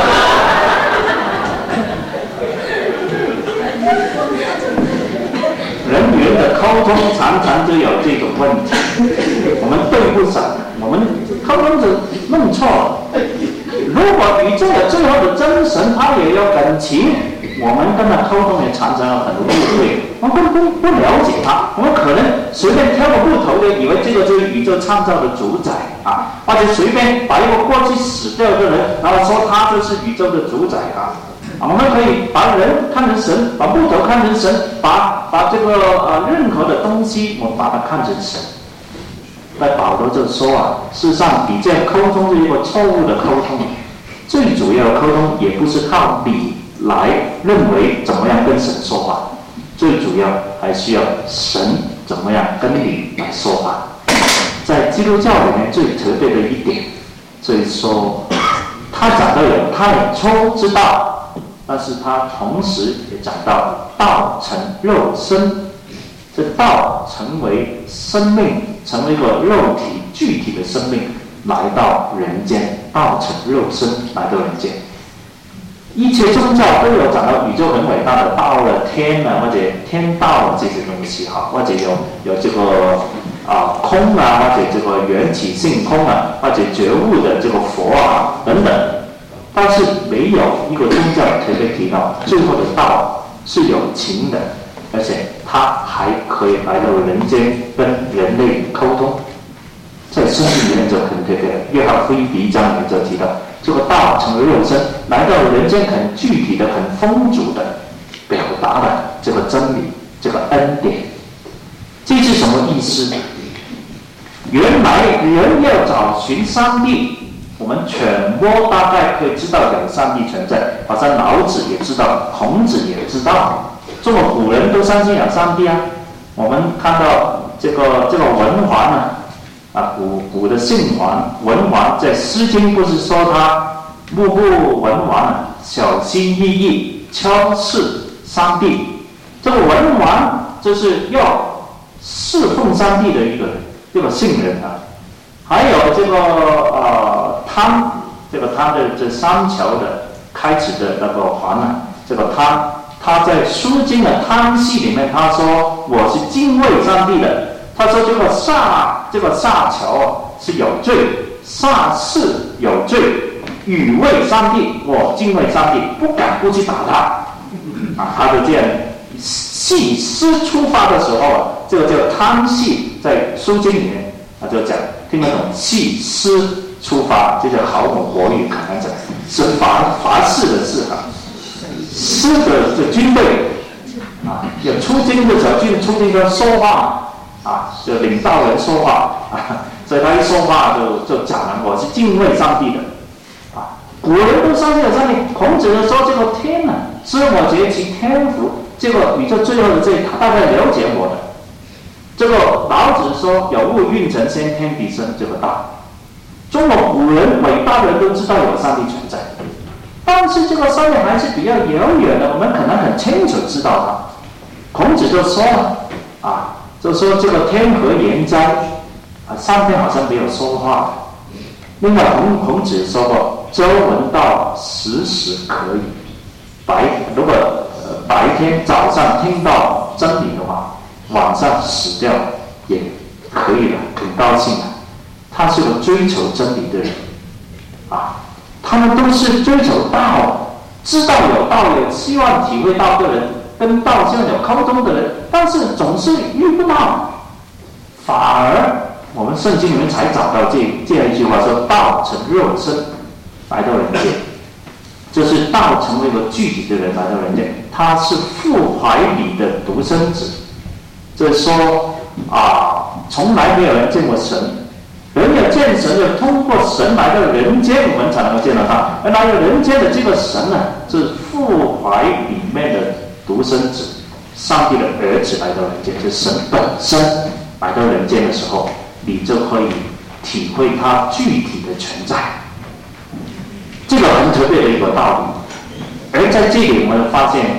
人员的沟通常常就有这种问题，我们对不上，我们沟通者弄错了。如果宇宙有最后的真神，他也有感情，我们跟他沟通也常常有很多误会，我们不不了解他，我们可能随便挑个木头的，以为这个就是宇宙创造的主宰啊，或者随便把一个过去死掉的人，然后说他就是宇宙的主宰啊。我们可以把人看成神，把木头看成神，把把这个呃任何的东西，我们把它看成神。那保罗就说啊，事实上你这样沟通是一个错误的沟通，最主要的沟通也不是靠你来认为怎么样跟神说话，最主要还需要神怎么样跟你来说话。在基督教里面最特别的一点，所以说他讲到有太初之道，但是他同时也讲到道成肉身，这道成为生命，成为一个肉体具体的生命来到人间，道成肉身来到人间。一切宗教都有讲到宇宙很伟大的到了天啊，或者天道这些东西哈，或者有有这个啊空啊，或者这个缘起性空啊，或者觉悟的这个佛啊等等。但是没有一个宗教特别提到最后的道是有情的，而且它还可以来到人间跟人类沟通。在圣经里面就很特别，约翰福音第一章里面就提到，这个道成为肉身，来到人间，很具体的、很丰足的表达了这个真理、这个恩典。这是什么意思呢？原来人要找寻上帝，我们全部大概可以知道有上帝存在，好像老子也知道，孔子也知道，这么古人都相信有上帝啊。我们看到这个这个文环呢，啊，古古的姓环文环，在《诗经》不是说他目不文环，小心翼翼，敲事上帝。这个文环就是要侍奉上帝的一个人，这个姓人啊。还有这个呃汤，这个他的这三桥的开始的那个环呢，这个汤，他在《书经》的汤系里面，他说我是敬畏上帝的。他说这个煞这个煞桥啊是有罪，煞事有罪，与畏上帝，我敬畏上帝，不敢不去打他啊。他的这样系师出发的时候啊，这个叫汤系，在《书经》里面他就讲。听得懂系师出发，这叫好懂国语，可能讲是法法事的事啊。师的这军队啊，有出京的时候，就出京跟说话啊，就领导人说话啊，所以他一说话就就讲了，我是敬畏上帝的啊。古人都相信有上帝，孔子说这个天呢、啊，知我觉其天福，这个宇宙最后的这他大概了解我的。这个老子说有物运成先天地生，这个道，中国古人伟大的人都知道有上帝存在，但是这个上帝还是比较遥远的，我们可能很清楚知道他。孔子就说了啊，就说这个天和言哉啊，上天好像没有说话。另外孔孔子说过，周文道时时可以，白如果、呃、白天早上听到真理的话，晚上死掉也可以了，很高兴了。他是个追求真理的人啊，他们都是追求道，知道有道，有希望体会道的人，跟道希望有沟通的人，但是总是遇不到。反而我们圣经里面才找到这这样一句话，说道成肉身来到人间，就是道成为一个具体的人来到人间，他是父怀里的独生子。就是说啊，从来没有人见过神，人要见神，要通过神来到人间，我们才能够见到他。而来到人间的这个神呢，是父怀里面的独生子，上帝的儿子来到人间，是神本身来到人间的时候，你就可以体会他具体的存在。这个很特别的一个道理。而在这里我们发现，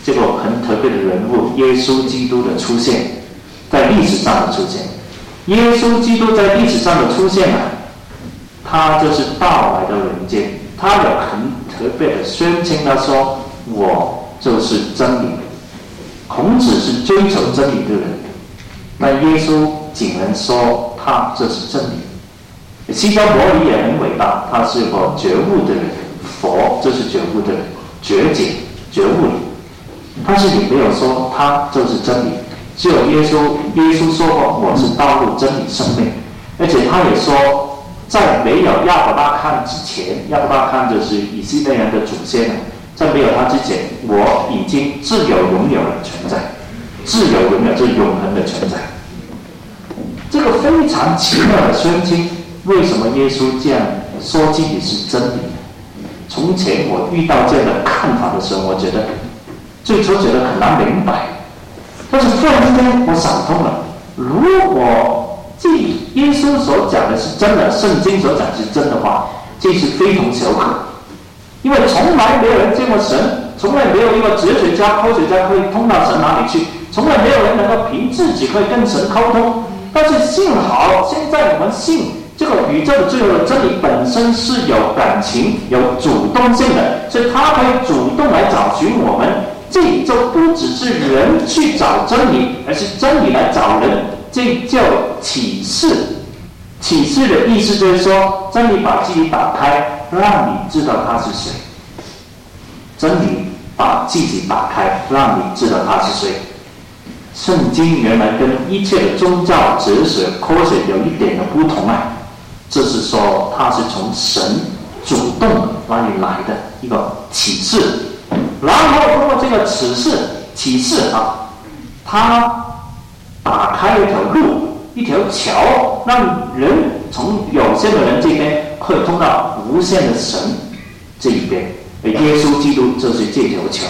这个很特别的人物耶稣基督的出现，在历史上的出现。耶稣基督在历史上的出现啊，他就是到来的人间，他有很特别的宣称，他说我就是真理。孔子是追求真理的人，那耶稣竟然说他这是真理。释迦牟尼也很伟大，他是个觉悟的人，佛就是觉悟的人，觉解觉悟。但是你没有说他就是真理，只有耶稣耶稣说过我是道路真理生命，而且他也说在没有亚伯拉罕之前，亚伯拉罕就是以色列人的祖先，在没有他之前，我已经自有永有的存在，自有永有就是永恒的存在。这个非常奇妙的宣称，为什么耶稣这样说自己是真理？从前我遇到这样的看法的时候，我觉得最初觉得很难明白，但是突然之间我想通了。如果既耶稣所讲的是真的，圣经所讲的是真的话，这是非同小可。因为从来没有人见过神，从来没有一个哲学家、科学家可以通到神哪里去，从来没有人能够凭自己可以跟神沟通。但是幸好现在我们信这个宇宙的最后的真理本身是有感情、有主动性的，所以它可以主动来找寻我们。这就不只是人去找真理，而是真理来找人，这叫启示。启示的意思就是说，真理把自己打开，让你知道他是谁。真理把自己打开，让你知道他是谁。圣经原来跟一切的宗教、哲学、科学有一点的不同啊，就是说它是从神主动那里来的一个启示，然后通过这个启示启示啊，它打开一条路，一条桥，让人从有限的人这边可以通到无限的神这一边。而耶稣基督就是这条桥。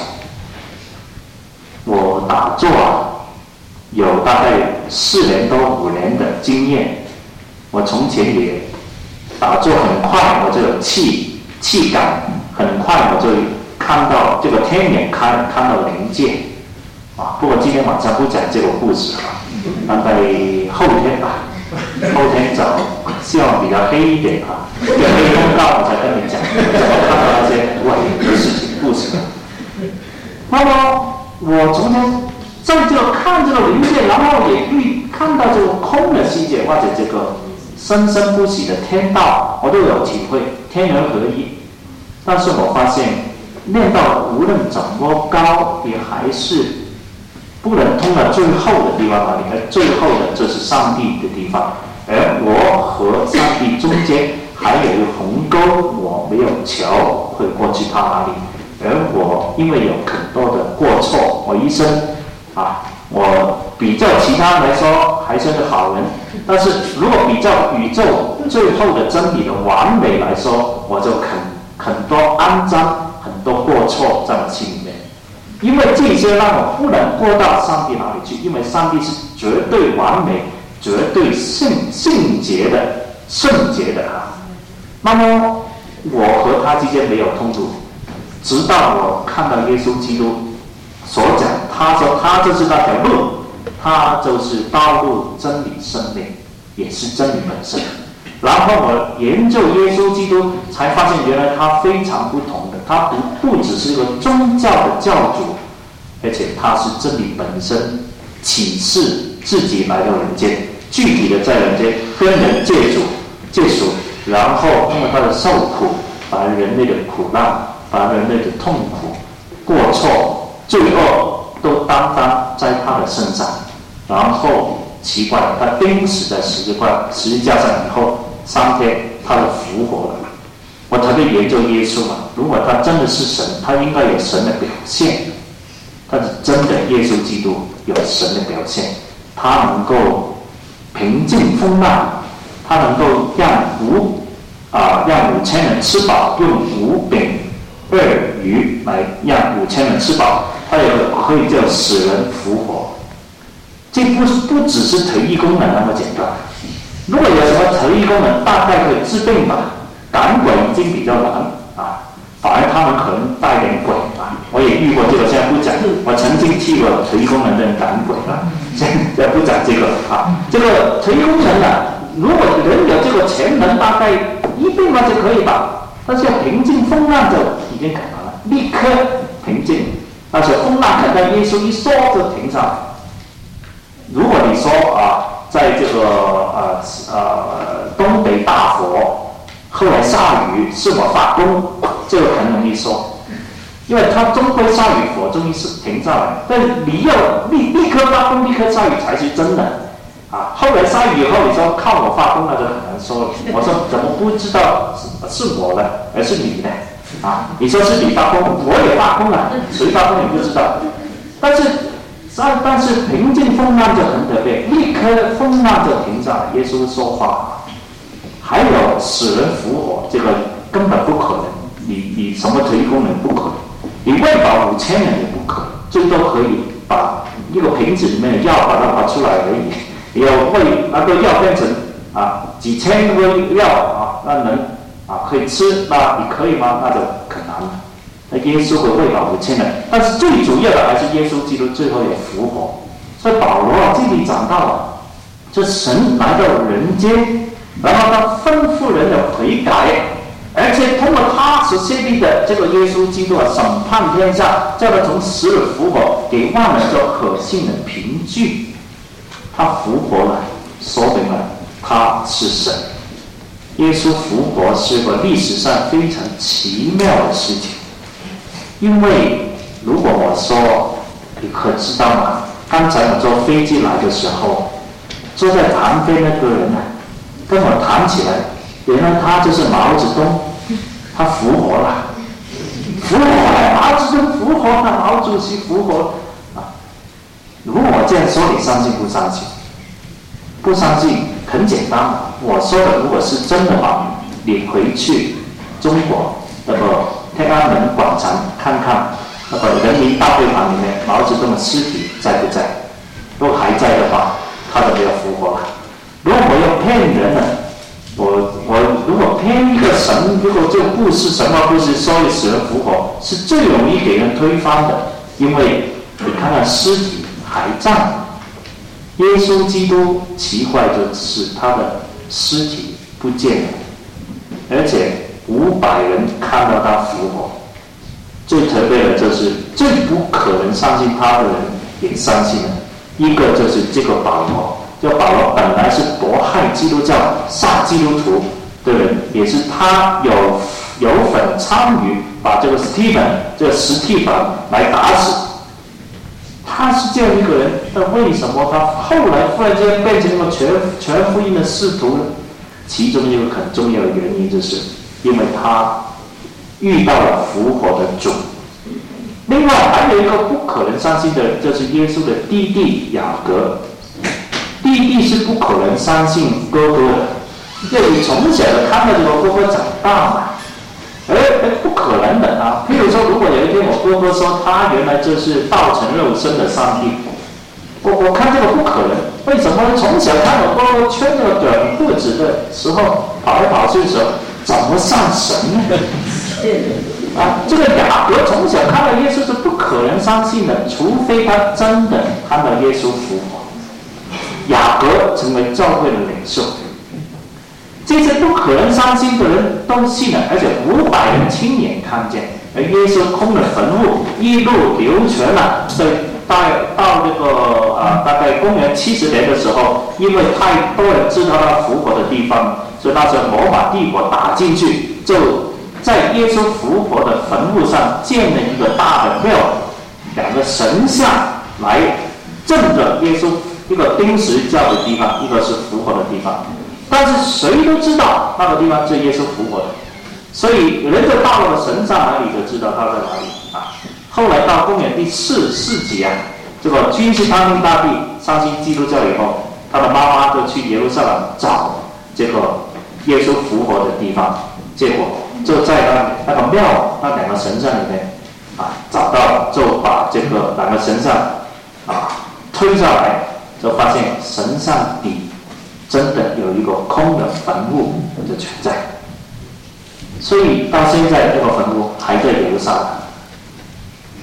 我打坐啊，有大概四年多五年的经验。我从前也打坐很快，我就有气气感，很快我就看到这个天眼看看到灵界啊。不过今天晚上不讲这个故事啊，大概后天吧，后天找希望比较黑一点啊，有黑通告我才跟你讲怎么看到那些外灵的事情故事。那么我从前在这个看这个灵界，然后也遇看到这个空的世界，或者这个生生不息的天道，我都有体会，天人合一。但是我发现念到无论怎么高，也还是不能通到最后的地方哪里，而最后的就是上帝的地方，而我和上帝中间还有一个鸿沟，我没有桥会过去他哪里。而我因为有很多的过错，我一生啊，我比较其他来说还是个好人，但是如果比较宇宙最后的真理的完美来说，我就很很多肮脏，很多过错在我心里面。因为这些让我不能过到上帝哪里去，因为上帝是绝对完美、绝对圣圣洁的、圣洁的啊。那么我和他之间没有冲突。直到我看到耶稣基督所讲，他说他就是那条路，他就是道路、真理、生命，也是真理本身。然后我研究耶稣基督，才发现原来他非常不同的，他不不只是一个宗教的教主，而且他是真理本身，启示自己来到人间，具体的在人间跟人接触接触，然后通过他的受苦，把人类的苦难，把人类的痛苦、过错、罪恶都担当在他的身上。然后奇怪，他钉死在十字架十字架上以后，三天他就复活了。我特别研究耶稣嘛，如果他真的是神，他应该有神的表现。他是真的耶稣基督有神的表现，他能够平静风浪，他能够让五啊、呃、让五千人吃饱，用五饼二鱼来让五千人吃饱，他也可以叫死人复活。这不不只是特异功能那么简单。如果有什么特异功能，大概可以治病吧。赶鬼已经比较难啊，反而他们可能带点鬼啊， 我也遇过这个，现在不讲。我曾经替过锤工人的赶鬼啊，现在不讲这个啊。这个锤工人啊，如果人有这个潜能，大概一辈子就可以吧。但是要平静风浪就已经可能了，立刻平静。而且风浪可能耶稣一说就停下来。如果你说啊，在这个呃呃东北大火，后来下雨是我发功，这个很容易说，因为它终归下雨，火终于是停下来。但你要立立刻发功，立刻下雨才是真的啊。后来下雨以后，你说靠我发功，那就很难说了。我说怎么不知道是是我呢，而是你呢？啊，你说是你发功，我也发功了，谁发功你不知道。但是但但是平静风浪就很特别，立刻风浪就停下来，耶稣说话。还有死人复活，这个根本不可能。你你什么推功能不可能？你喂饱五千人也不可能，最多可以把一个瓶子里面的药把它拿出来而已。你要喂那个药变成啊几千个药啊，那能啊可以吃，那你可以吗？那就可难了。那耶稣会喂饱五千人，但是最主要的还是耶稣基督最后有复活。所以保罗啊这里讲到了，这神来到人间。然后他吩咐人的悔改，而且通过他所设立的这个耶稣基督啊，审判天下，叫他从死里复活，给万人做可信的凭据。他复活了，说明了他是神。耶稣复活是个历史上非常奇妙的事情，因为如果我说，你可知道吗？刚才我坐飞机来的时候，坐在旁边那个人啊。跟我谈起来，原来他就是毛泽东，他复活了，复活了，毛泽东复活了，毛主席复活了啊！如果我这样说，你相信不相信？不相信，很简单，我说的如果是真的话，你回去中国那个天安门广场看看，那个人民大会堂里面毛泽东的尸体在不在？如果还在的话，他就没有复活了。如果我要骗人呢？我我如果骗一个神，如果这个故事神话故事说有死人复活，是最容易给人推翻的，因为你看看尸体还在。耶稣基督奇怪的是他的尸体不见了，而且五百人看到他复活。最特别的就是最不可能相信他的人也相信了，一个就是这个保罗。就保罗本来是迫害基督教、杀基督徒的人，也是他有有份参与把这个史蒂芬、这个史蒂芬来打死。他是这样一个人，但为什么他后来忽然间变成一个全全福音的使徒呢？其中一个很重要的原因就是，因为他遇到了复活的主。另外还有一个不可能相信的，就是耶稣的弟弟雅各。弟弟是不可能相信哥哥的，因为你从小就看到这个哥哥长大嘛，而而不可能的啊。譬如说，如果有一天我哥哥说他原来就是道成肉身的上帝，我我看这个不可能。为什么？从小看我哥哥穿着短裤子的时候，跑来跑去的时候，怎么上神呢？啊，这个雅各从小看到耶稣是不可能相信的，除非他真的看到耶稣复活。雅各成为教会的领袖，这些不可能相信的人都信了，而且五百人亲眼看见，而耶稣空的坟墓一路流传了，所以到到这个啊、呃，大概公元七十年的时候，因为太多人知道他复活的地方，所以那时候罗马帝国打进去，就在耶稣复活的坟墓上建了一个大的庙，两个神像来镇着耶稣。一个钉十字架的地方，一个是复活的地方，但是谁都知道那个地方是耶稣复活的，所以人就到了神上哪里就知道他在哪里啊。后来到公元第四世纪啊，这个君士坦丁大帝相信基督教以后，他的妈妈就去耶路撒冷找这个耶稣复活的地方，结果就在那那个庙那两个神像里面啊找到，就把这个两个神像啊推下来。就发现神上底真的有一个空的坟墓的存在，所以到现在这个坟墓还在耶路撒冷。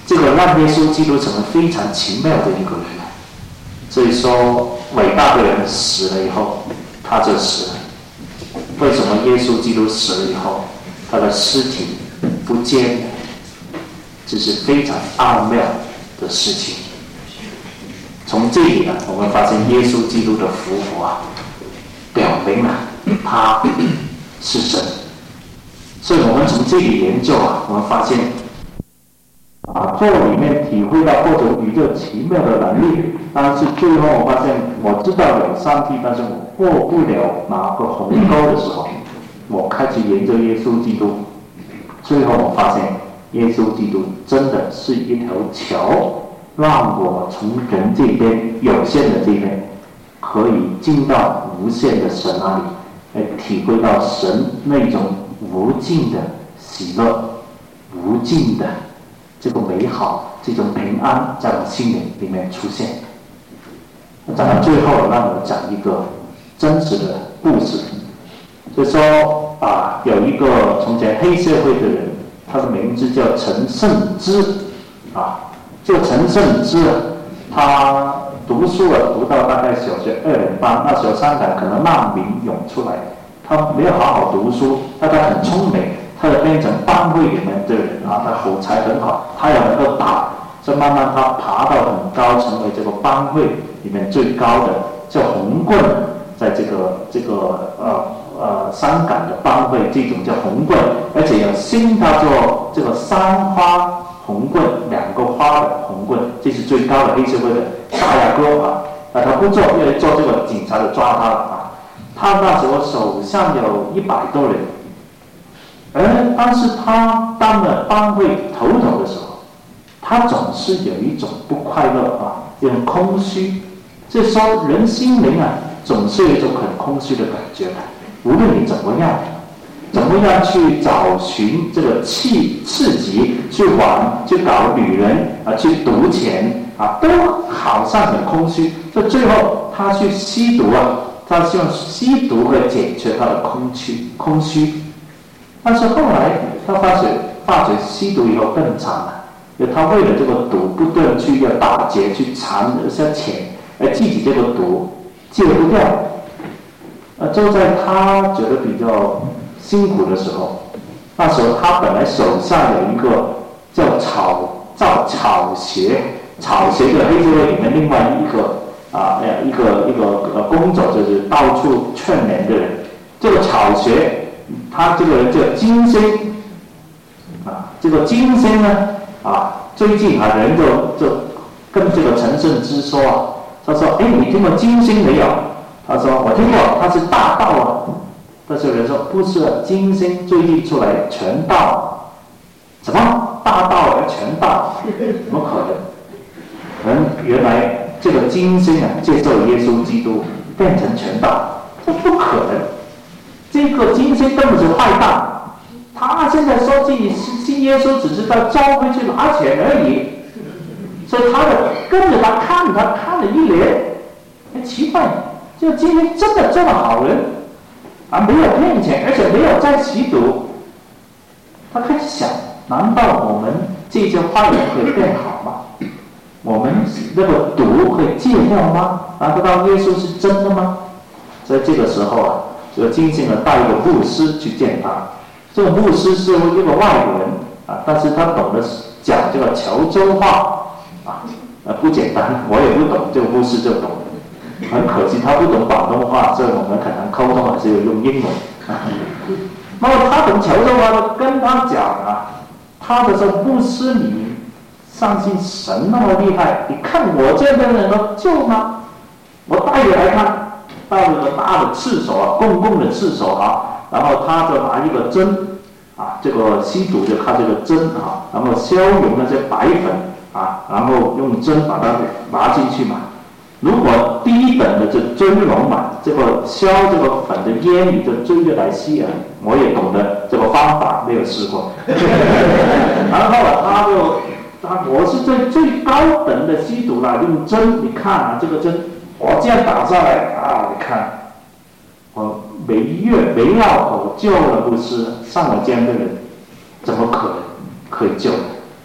这个让耶稣基督成为非常奇妙的一个人。所以说，伟大的人死了以后，他就死了。为什么耶稣基督死了以后，他的尸体不见了？这是非常奥妙的事情。从这里呢，我们发现耶稣基督的复活啊，表明了他是神。所以我们从这里研究啊，我们发现啊，做里面体会到各种宇宙奇妙的能力，但是最后我发现，我知道有上帝，但是我过不了哪个鸿沟的时候，我开始研究耶稣基督，最后我发现耶稣基督真的是一条桥，让我从人这边有限的这边，可以进到无限的神那里，来体会到神那种无尽的喜乐，无尽的这个美好，这种平安在我心灵里面出现。讲到最后，让我讲一个真实的故事，就说啊，有一个从前黑社会的人，他的名字叫陈胜之啊。这个陈胜之啊，他读书啊，读到大概小学二年班，那时候香港可能难民涌出来，他没有好好读书，但他很聪明，他就变成帮会里面的人啊，他口才很好，他也能够打，所以慢慢他爬到很高，成为这个帮会里面最高的，叫红棍，在这个这个呃呃香港的帮会，这种叫红棍，而且有新叫做这个三花红棍，两个花的红棍，这是最高的黑社会的大牙哥啊！那他不做，因为做这个警察的抓他了啊。他那时候手上有一百多人，而但是他当了帮会头头的时候，他总是有一种不快乐啊，一种空虚。这时候人心灵啊，总是有一种很空虚的感觉的。无论你怎么样，怎么样去找寻这个刺刺激，去玩，去搞女人啊，去赌钱啊，都好像很空虚。所以最后他去吸毒啊，他希望吸毒会解决他的空虚空虚。但是后来他发觉，发觉吸毒以后更惨了，因为他为了这个毒不断去要打劫，去藏一些钱，而自己这个毒戒不掉。呃，就在他觉得比较辛苦的时候，那时候他本来手上有一个叫草叫草鞋，草鞋的黑社会里面另外一个啊一个一个呃工作就是到处劝人的人。这个草鞋，他这个人叫金星啊，这个金星呢啊，最近啊人就就跟这个陈胜之说啊，他说：“哎，你听过金星没有？”他说：“我听过，他是大盗啊。”但是有人说：“不是啊，金星最近出来全盗，什么大盗而全盗？怎么可能？可能原来这个金星啊，接受耶稣基督变成全盗，这不可能。这个金星根本是坏蛋，他现在说自己信耶稣，只是到教会去拿钱而已。所以他的跟着他看他看了一年，哎，奇怪。”就今天真的做了好人啊，没有骗钱，而且没有再吸毒。他开始想，难道我们这些坏人会变好吗？我们那个毒会戒掉吗？难道耶稣是真的吗？在这个时候啊，这个金星呢带一个牧师去见他。这个牧师是一个外国人啊，但是他懂得讲这个潮州话啊，呃不简单，我也不懂，这个牧师就懂。很可惜他不懂广东话，所以我们可能沟通还是要用英文。那么他懂潮州话，跟他讲啊，他的说牧师，你相信神那么厉害，你看我这边人能救吗？我带你来看，带了个大的刺手啊，公共的刺手啊，然后他就拿一个针啊，这个吸毒就看这个针啊，然后消融那些白粉啊，然后用针把它拿进去嘛。如果第一等的就追龙嘛，这个消这个粉的烟你就追着来吸啊，我也懂得这个方法，没有试过。然后啊，他就他我是最最高等的吸毒啦，用针，你看啊，这个针我这样打下来啊，你看，我没月没药口救了不是上了监的人，怎么可能可以救呢？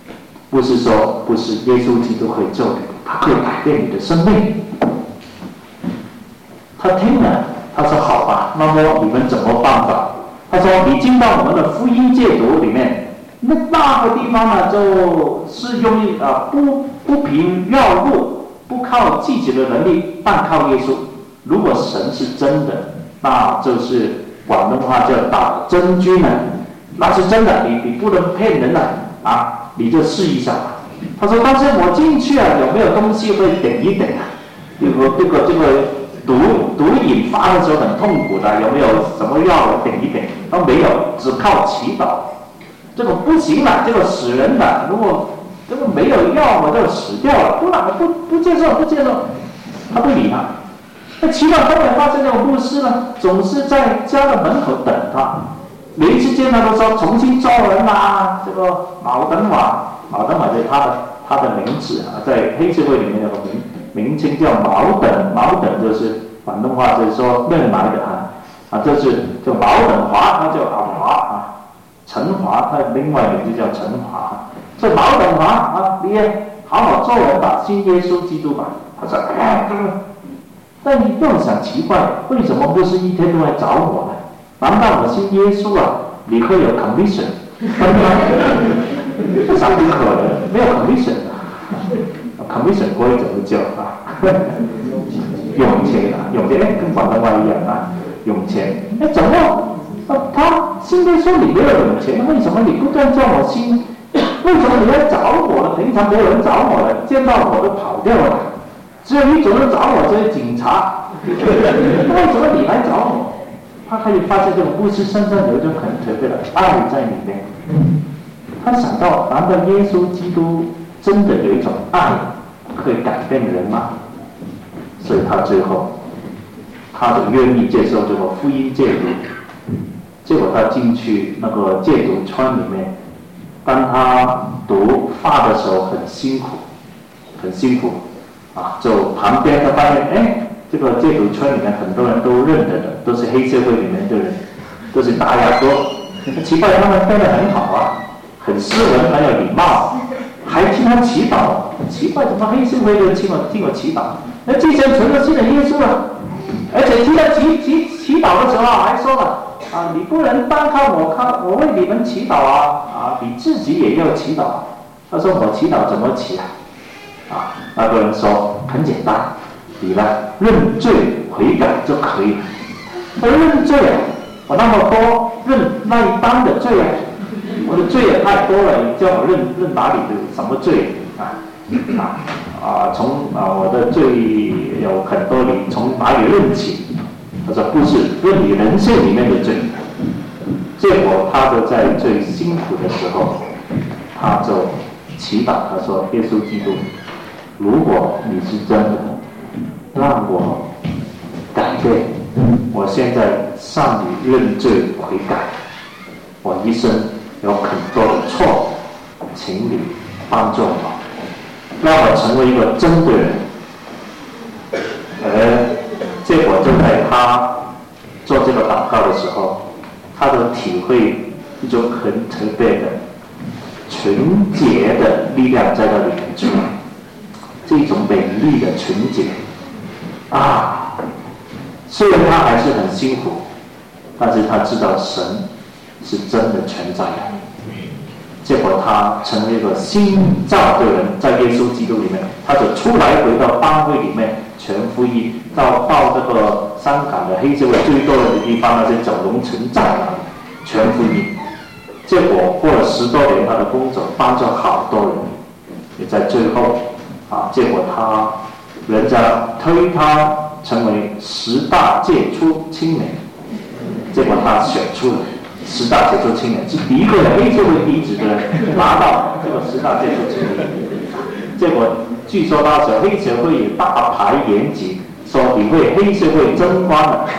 不是说不是耶稣基督可以救你，他可以改变你的生命。他听了，他说好吧，那么你们怎么办法？他说你进到我们的福音戒毒里面，那那个地方呢，就是用啊、呃、不不凭药物，不靠自己的能力，但靠耶稣。如果神是真的，那就是广东话叫打真军呢，那是真的，你你不能骗人的啊，你就试一下。他说，但是我进去啊，有没有东西会顶一顶啊？这个这个这个毒毒瘾发的时候很痛苦的，有没有什么药顶一顶？他没有，只靠祈祷。这个不行了，这个死人的，如果这个没有药，我就死掉了，不然不不接受，不接受，他不理他。那祈祷后来发现这个牧师呢，总是在家的门口等他，每一次见他都说重新招人啦，这个毛等华，毛等华就是他的他的名字啊，在黑社会里面有个名名称叫毛等，毛等就是广东话就是说认来的啊，啊就是就毛等华，他叫阿华啊，陈华他另外名字叫陈华，所以毛等华啊，你好好做人吧，信耶稣基督吧。他说哎这个。但你又想奇怪，为什么不是一天都来找我呢？难道我信耶稣啊？你会有 commission？ 这啥不可能？没有 commission 啊 ？commission 国语怎么叫啊？用钱啊，用钱跟广东话一样啊，用钱。哎，怎么？啊，他信耶稣你没有用钱，为什么你不断叫我信？为什么你来找我呢？平常没有人找我了，见到我都跑掉了。只有一种人找我，就是警察。为什么你来找我？他可以发现这个牧师身上有一种很特别的爱在里面。他想到，难道耶稣基督真的有一种爱可以改变人吗？所以他最后，他就愿意接受这个福音戒毒。结果他进去那个戒毒村里面，当他毒发的时候很辛苦，很辛苦。啊，就旁边他发现，哎，这个戒毒村里面很多人都认得的，都是黑社会里面的人，都是大牙哥。奇怪，他们变得很好啊，很斯文，很有礼貌，还听他祈祷。奇怪，怎么黑社会的人听我听我祈祷？那之前存了信了耶稣了，而且听他祈祈祈祷的时候还说了啊，你不能单靠我，靠我为你们祈祷啊啊，你自己也要祈祷。他说我祈祷怎么祈啊？啊，那个人说很简单，你呢认罪悔改就可以了。我认罪啊，我那么多认那一般的罪啊，我的罪也太多了，你叫我认认哪里的什么罪啊？啊啊，从啊我的罪有很多，你从哪里认起？他说不是，认你人性里面的罪。结果他就在最辛苦的时候，他就祈祷，他说耶稣基督。如果你是真的让我改变，我现在向你认罪悔改，我一生有很多的错，请你帮助我，让我成为一个真的人。而结果就在他做这个祷告的时候，他就体会一种很特别的纯洁的力量在那里面出来。这种美丽的纯洁啊，虽然他还是很辛苦，但是他知道神是真的存在的。结果他成为一个新造的人，在耶稣基督里面，他就出来回到班会里面传福音，到到这个香港的黑社会最多人的地方，那些九龙城寨那里传福音。结果过了十多年，他的工作帮助好多人，也在最后。啊！结果他，人家推他成为十大杰出青年，结果他选出了十大杰出青年，是第一个黑社会底子的人拿到这个十大杰出青年。结果据说当时黑社会也大排筵席，说你为黑社会争光了。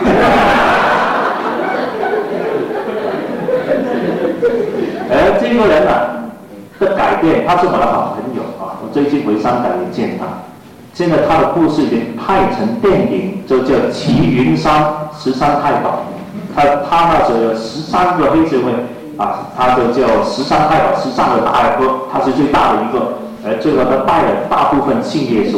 而这个人呢、啊？的改变，他是我的好朋友啊！我最近回香港也见他。现在他的故事已经拍成电影，就叫《齐云山十三太保》。他他那时候有十三个黑社会啊，他就叫十三太保，十三个大爱哥，他是最大的一个，而最后他带了大部分信耶稣。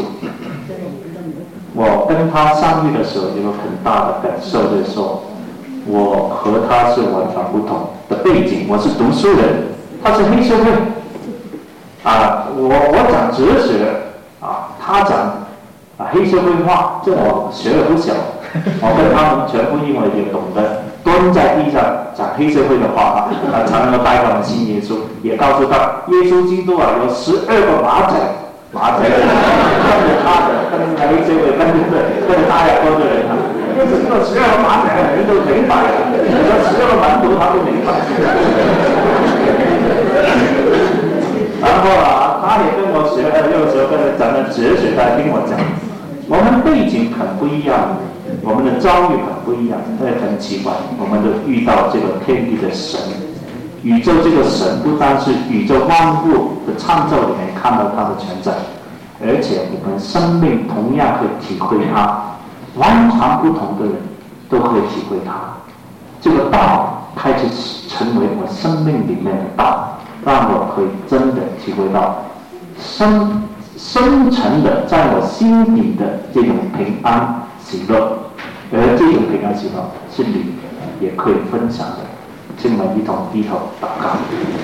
我跟他相遇的时候，有个很大的感受，就是说，我和他是完全不同的背景。我是读书人，他是黑社会。啊，我我讲哲学，啊，他讲啊黑社会话，这我学了不小。我跟他们全部因为也懂得蹲在地上讲黑社会的话啊，才能够带他们信耶稣，也告诉他耶稣基督啊有十二个马仔。马仔跟着他的，跟着黑社会，跟着跟着大家哥的人啊，因为这个十二个马仔的人都明白了，你说十二个门徒他都明白。然后啊，他也跟我学了，有时候跟咱们哲学在听我讲，我们背景很不一样，我们的遭遇很不一样，但是很奇怪，我们都遇到这个天地的神。宇宙这个神不单是宇宙万物的创造里面看到它的存在，而且我们生命同样可以体会它，完全不同的人都可以体会它。这个道开始成为我生命里面的道，让我可以真的体会到深深沉的在我心底的这种平安喜乐，而这种平安喜乐是你也可以分享的。请我们一同低头祷告。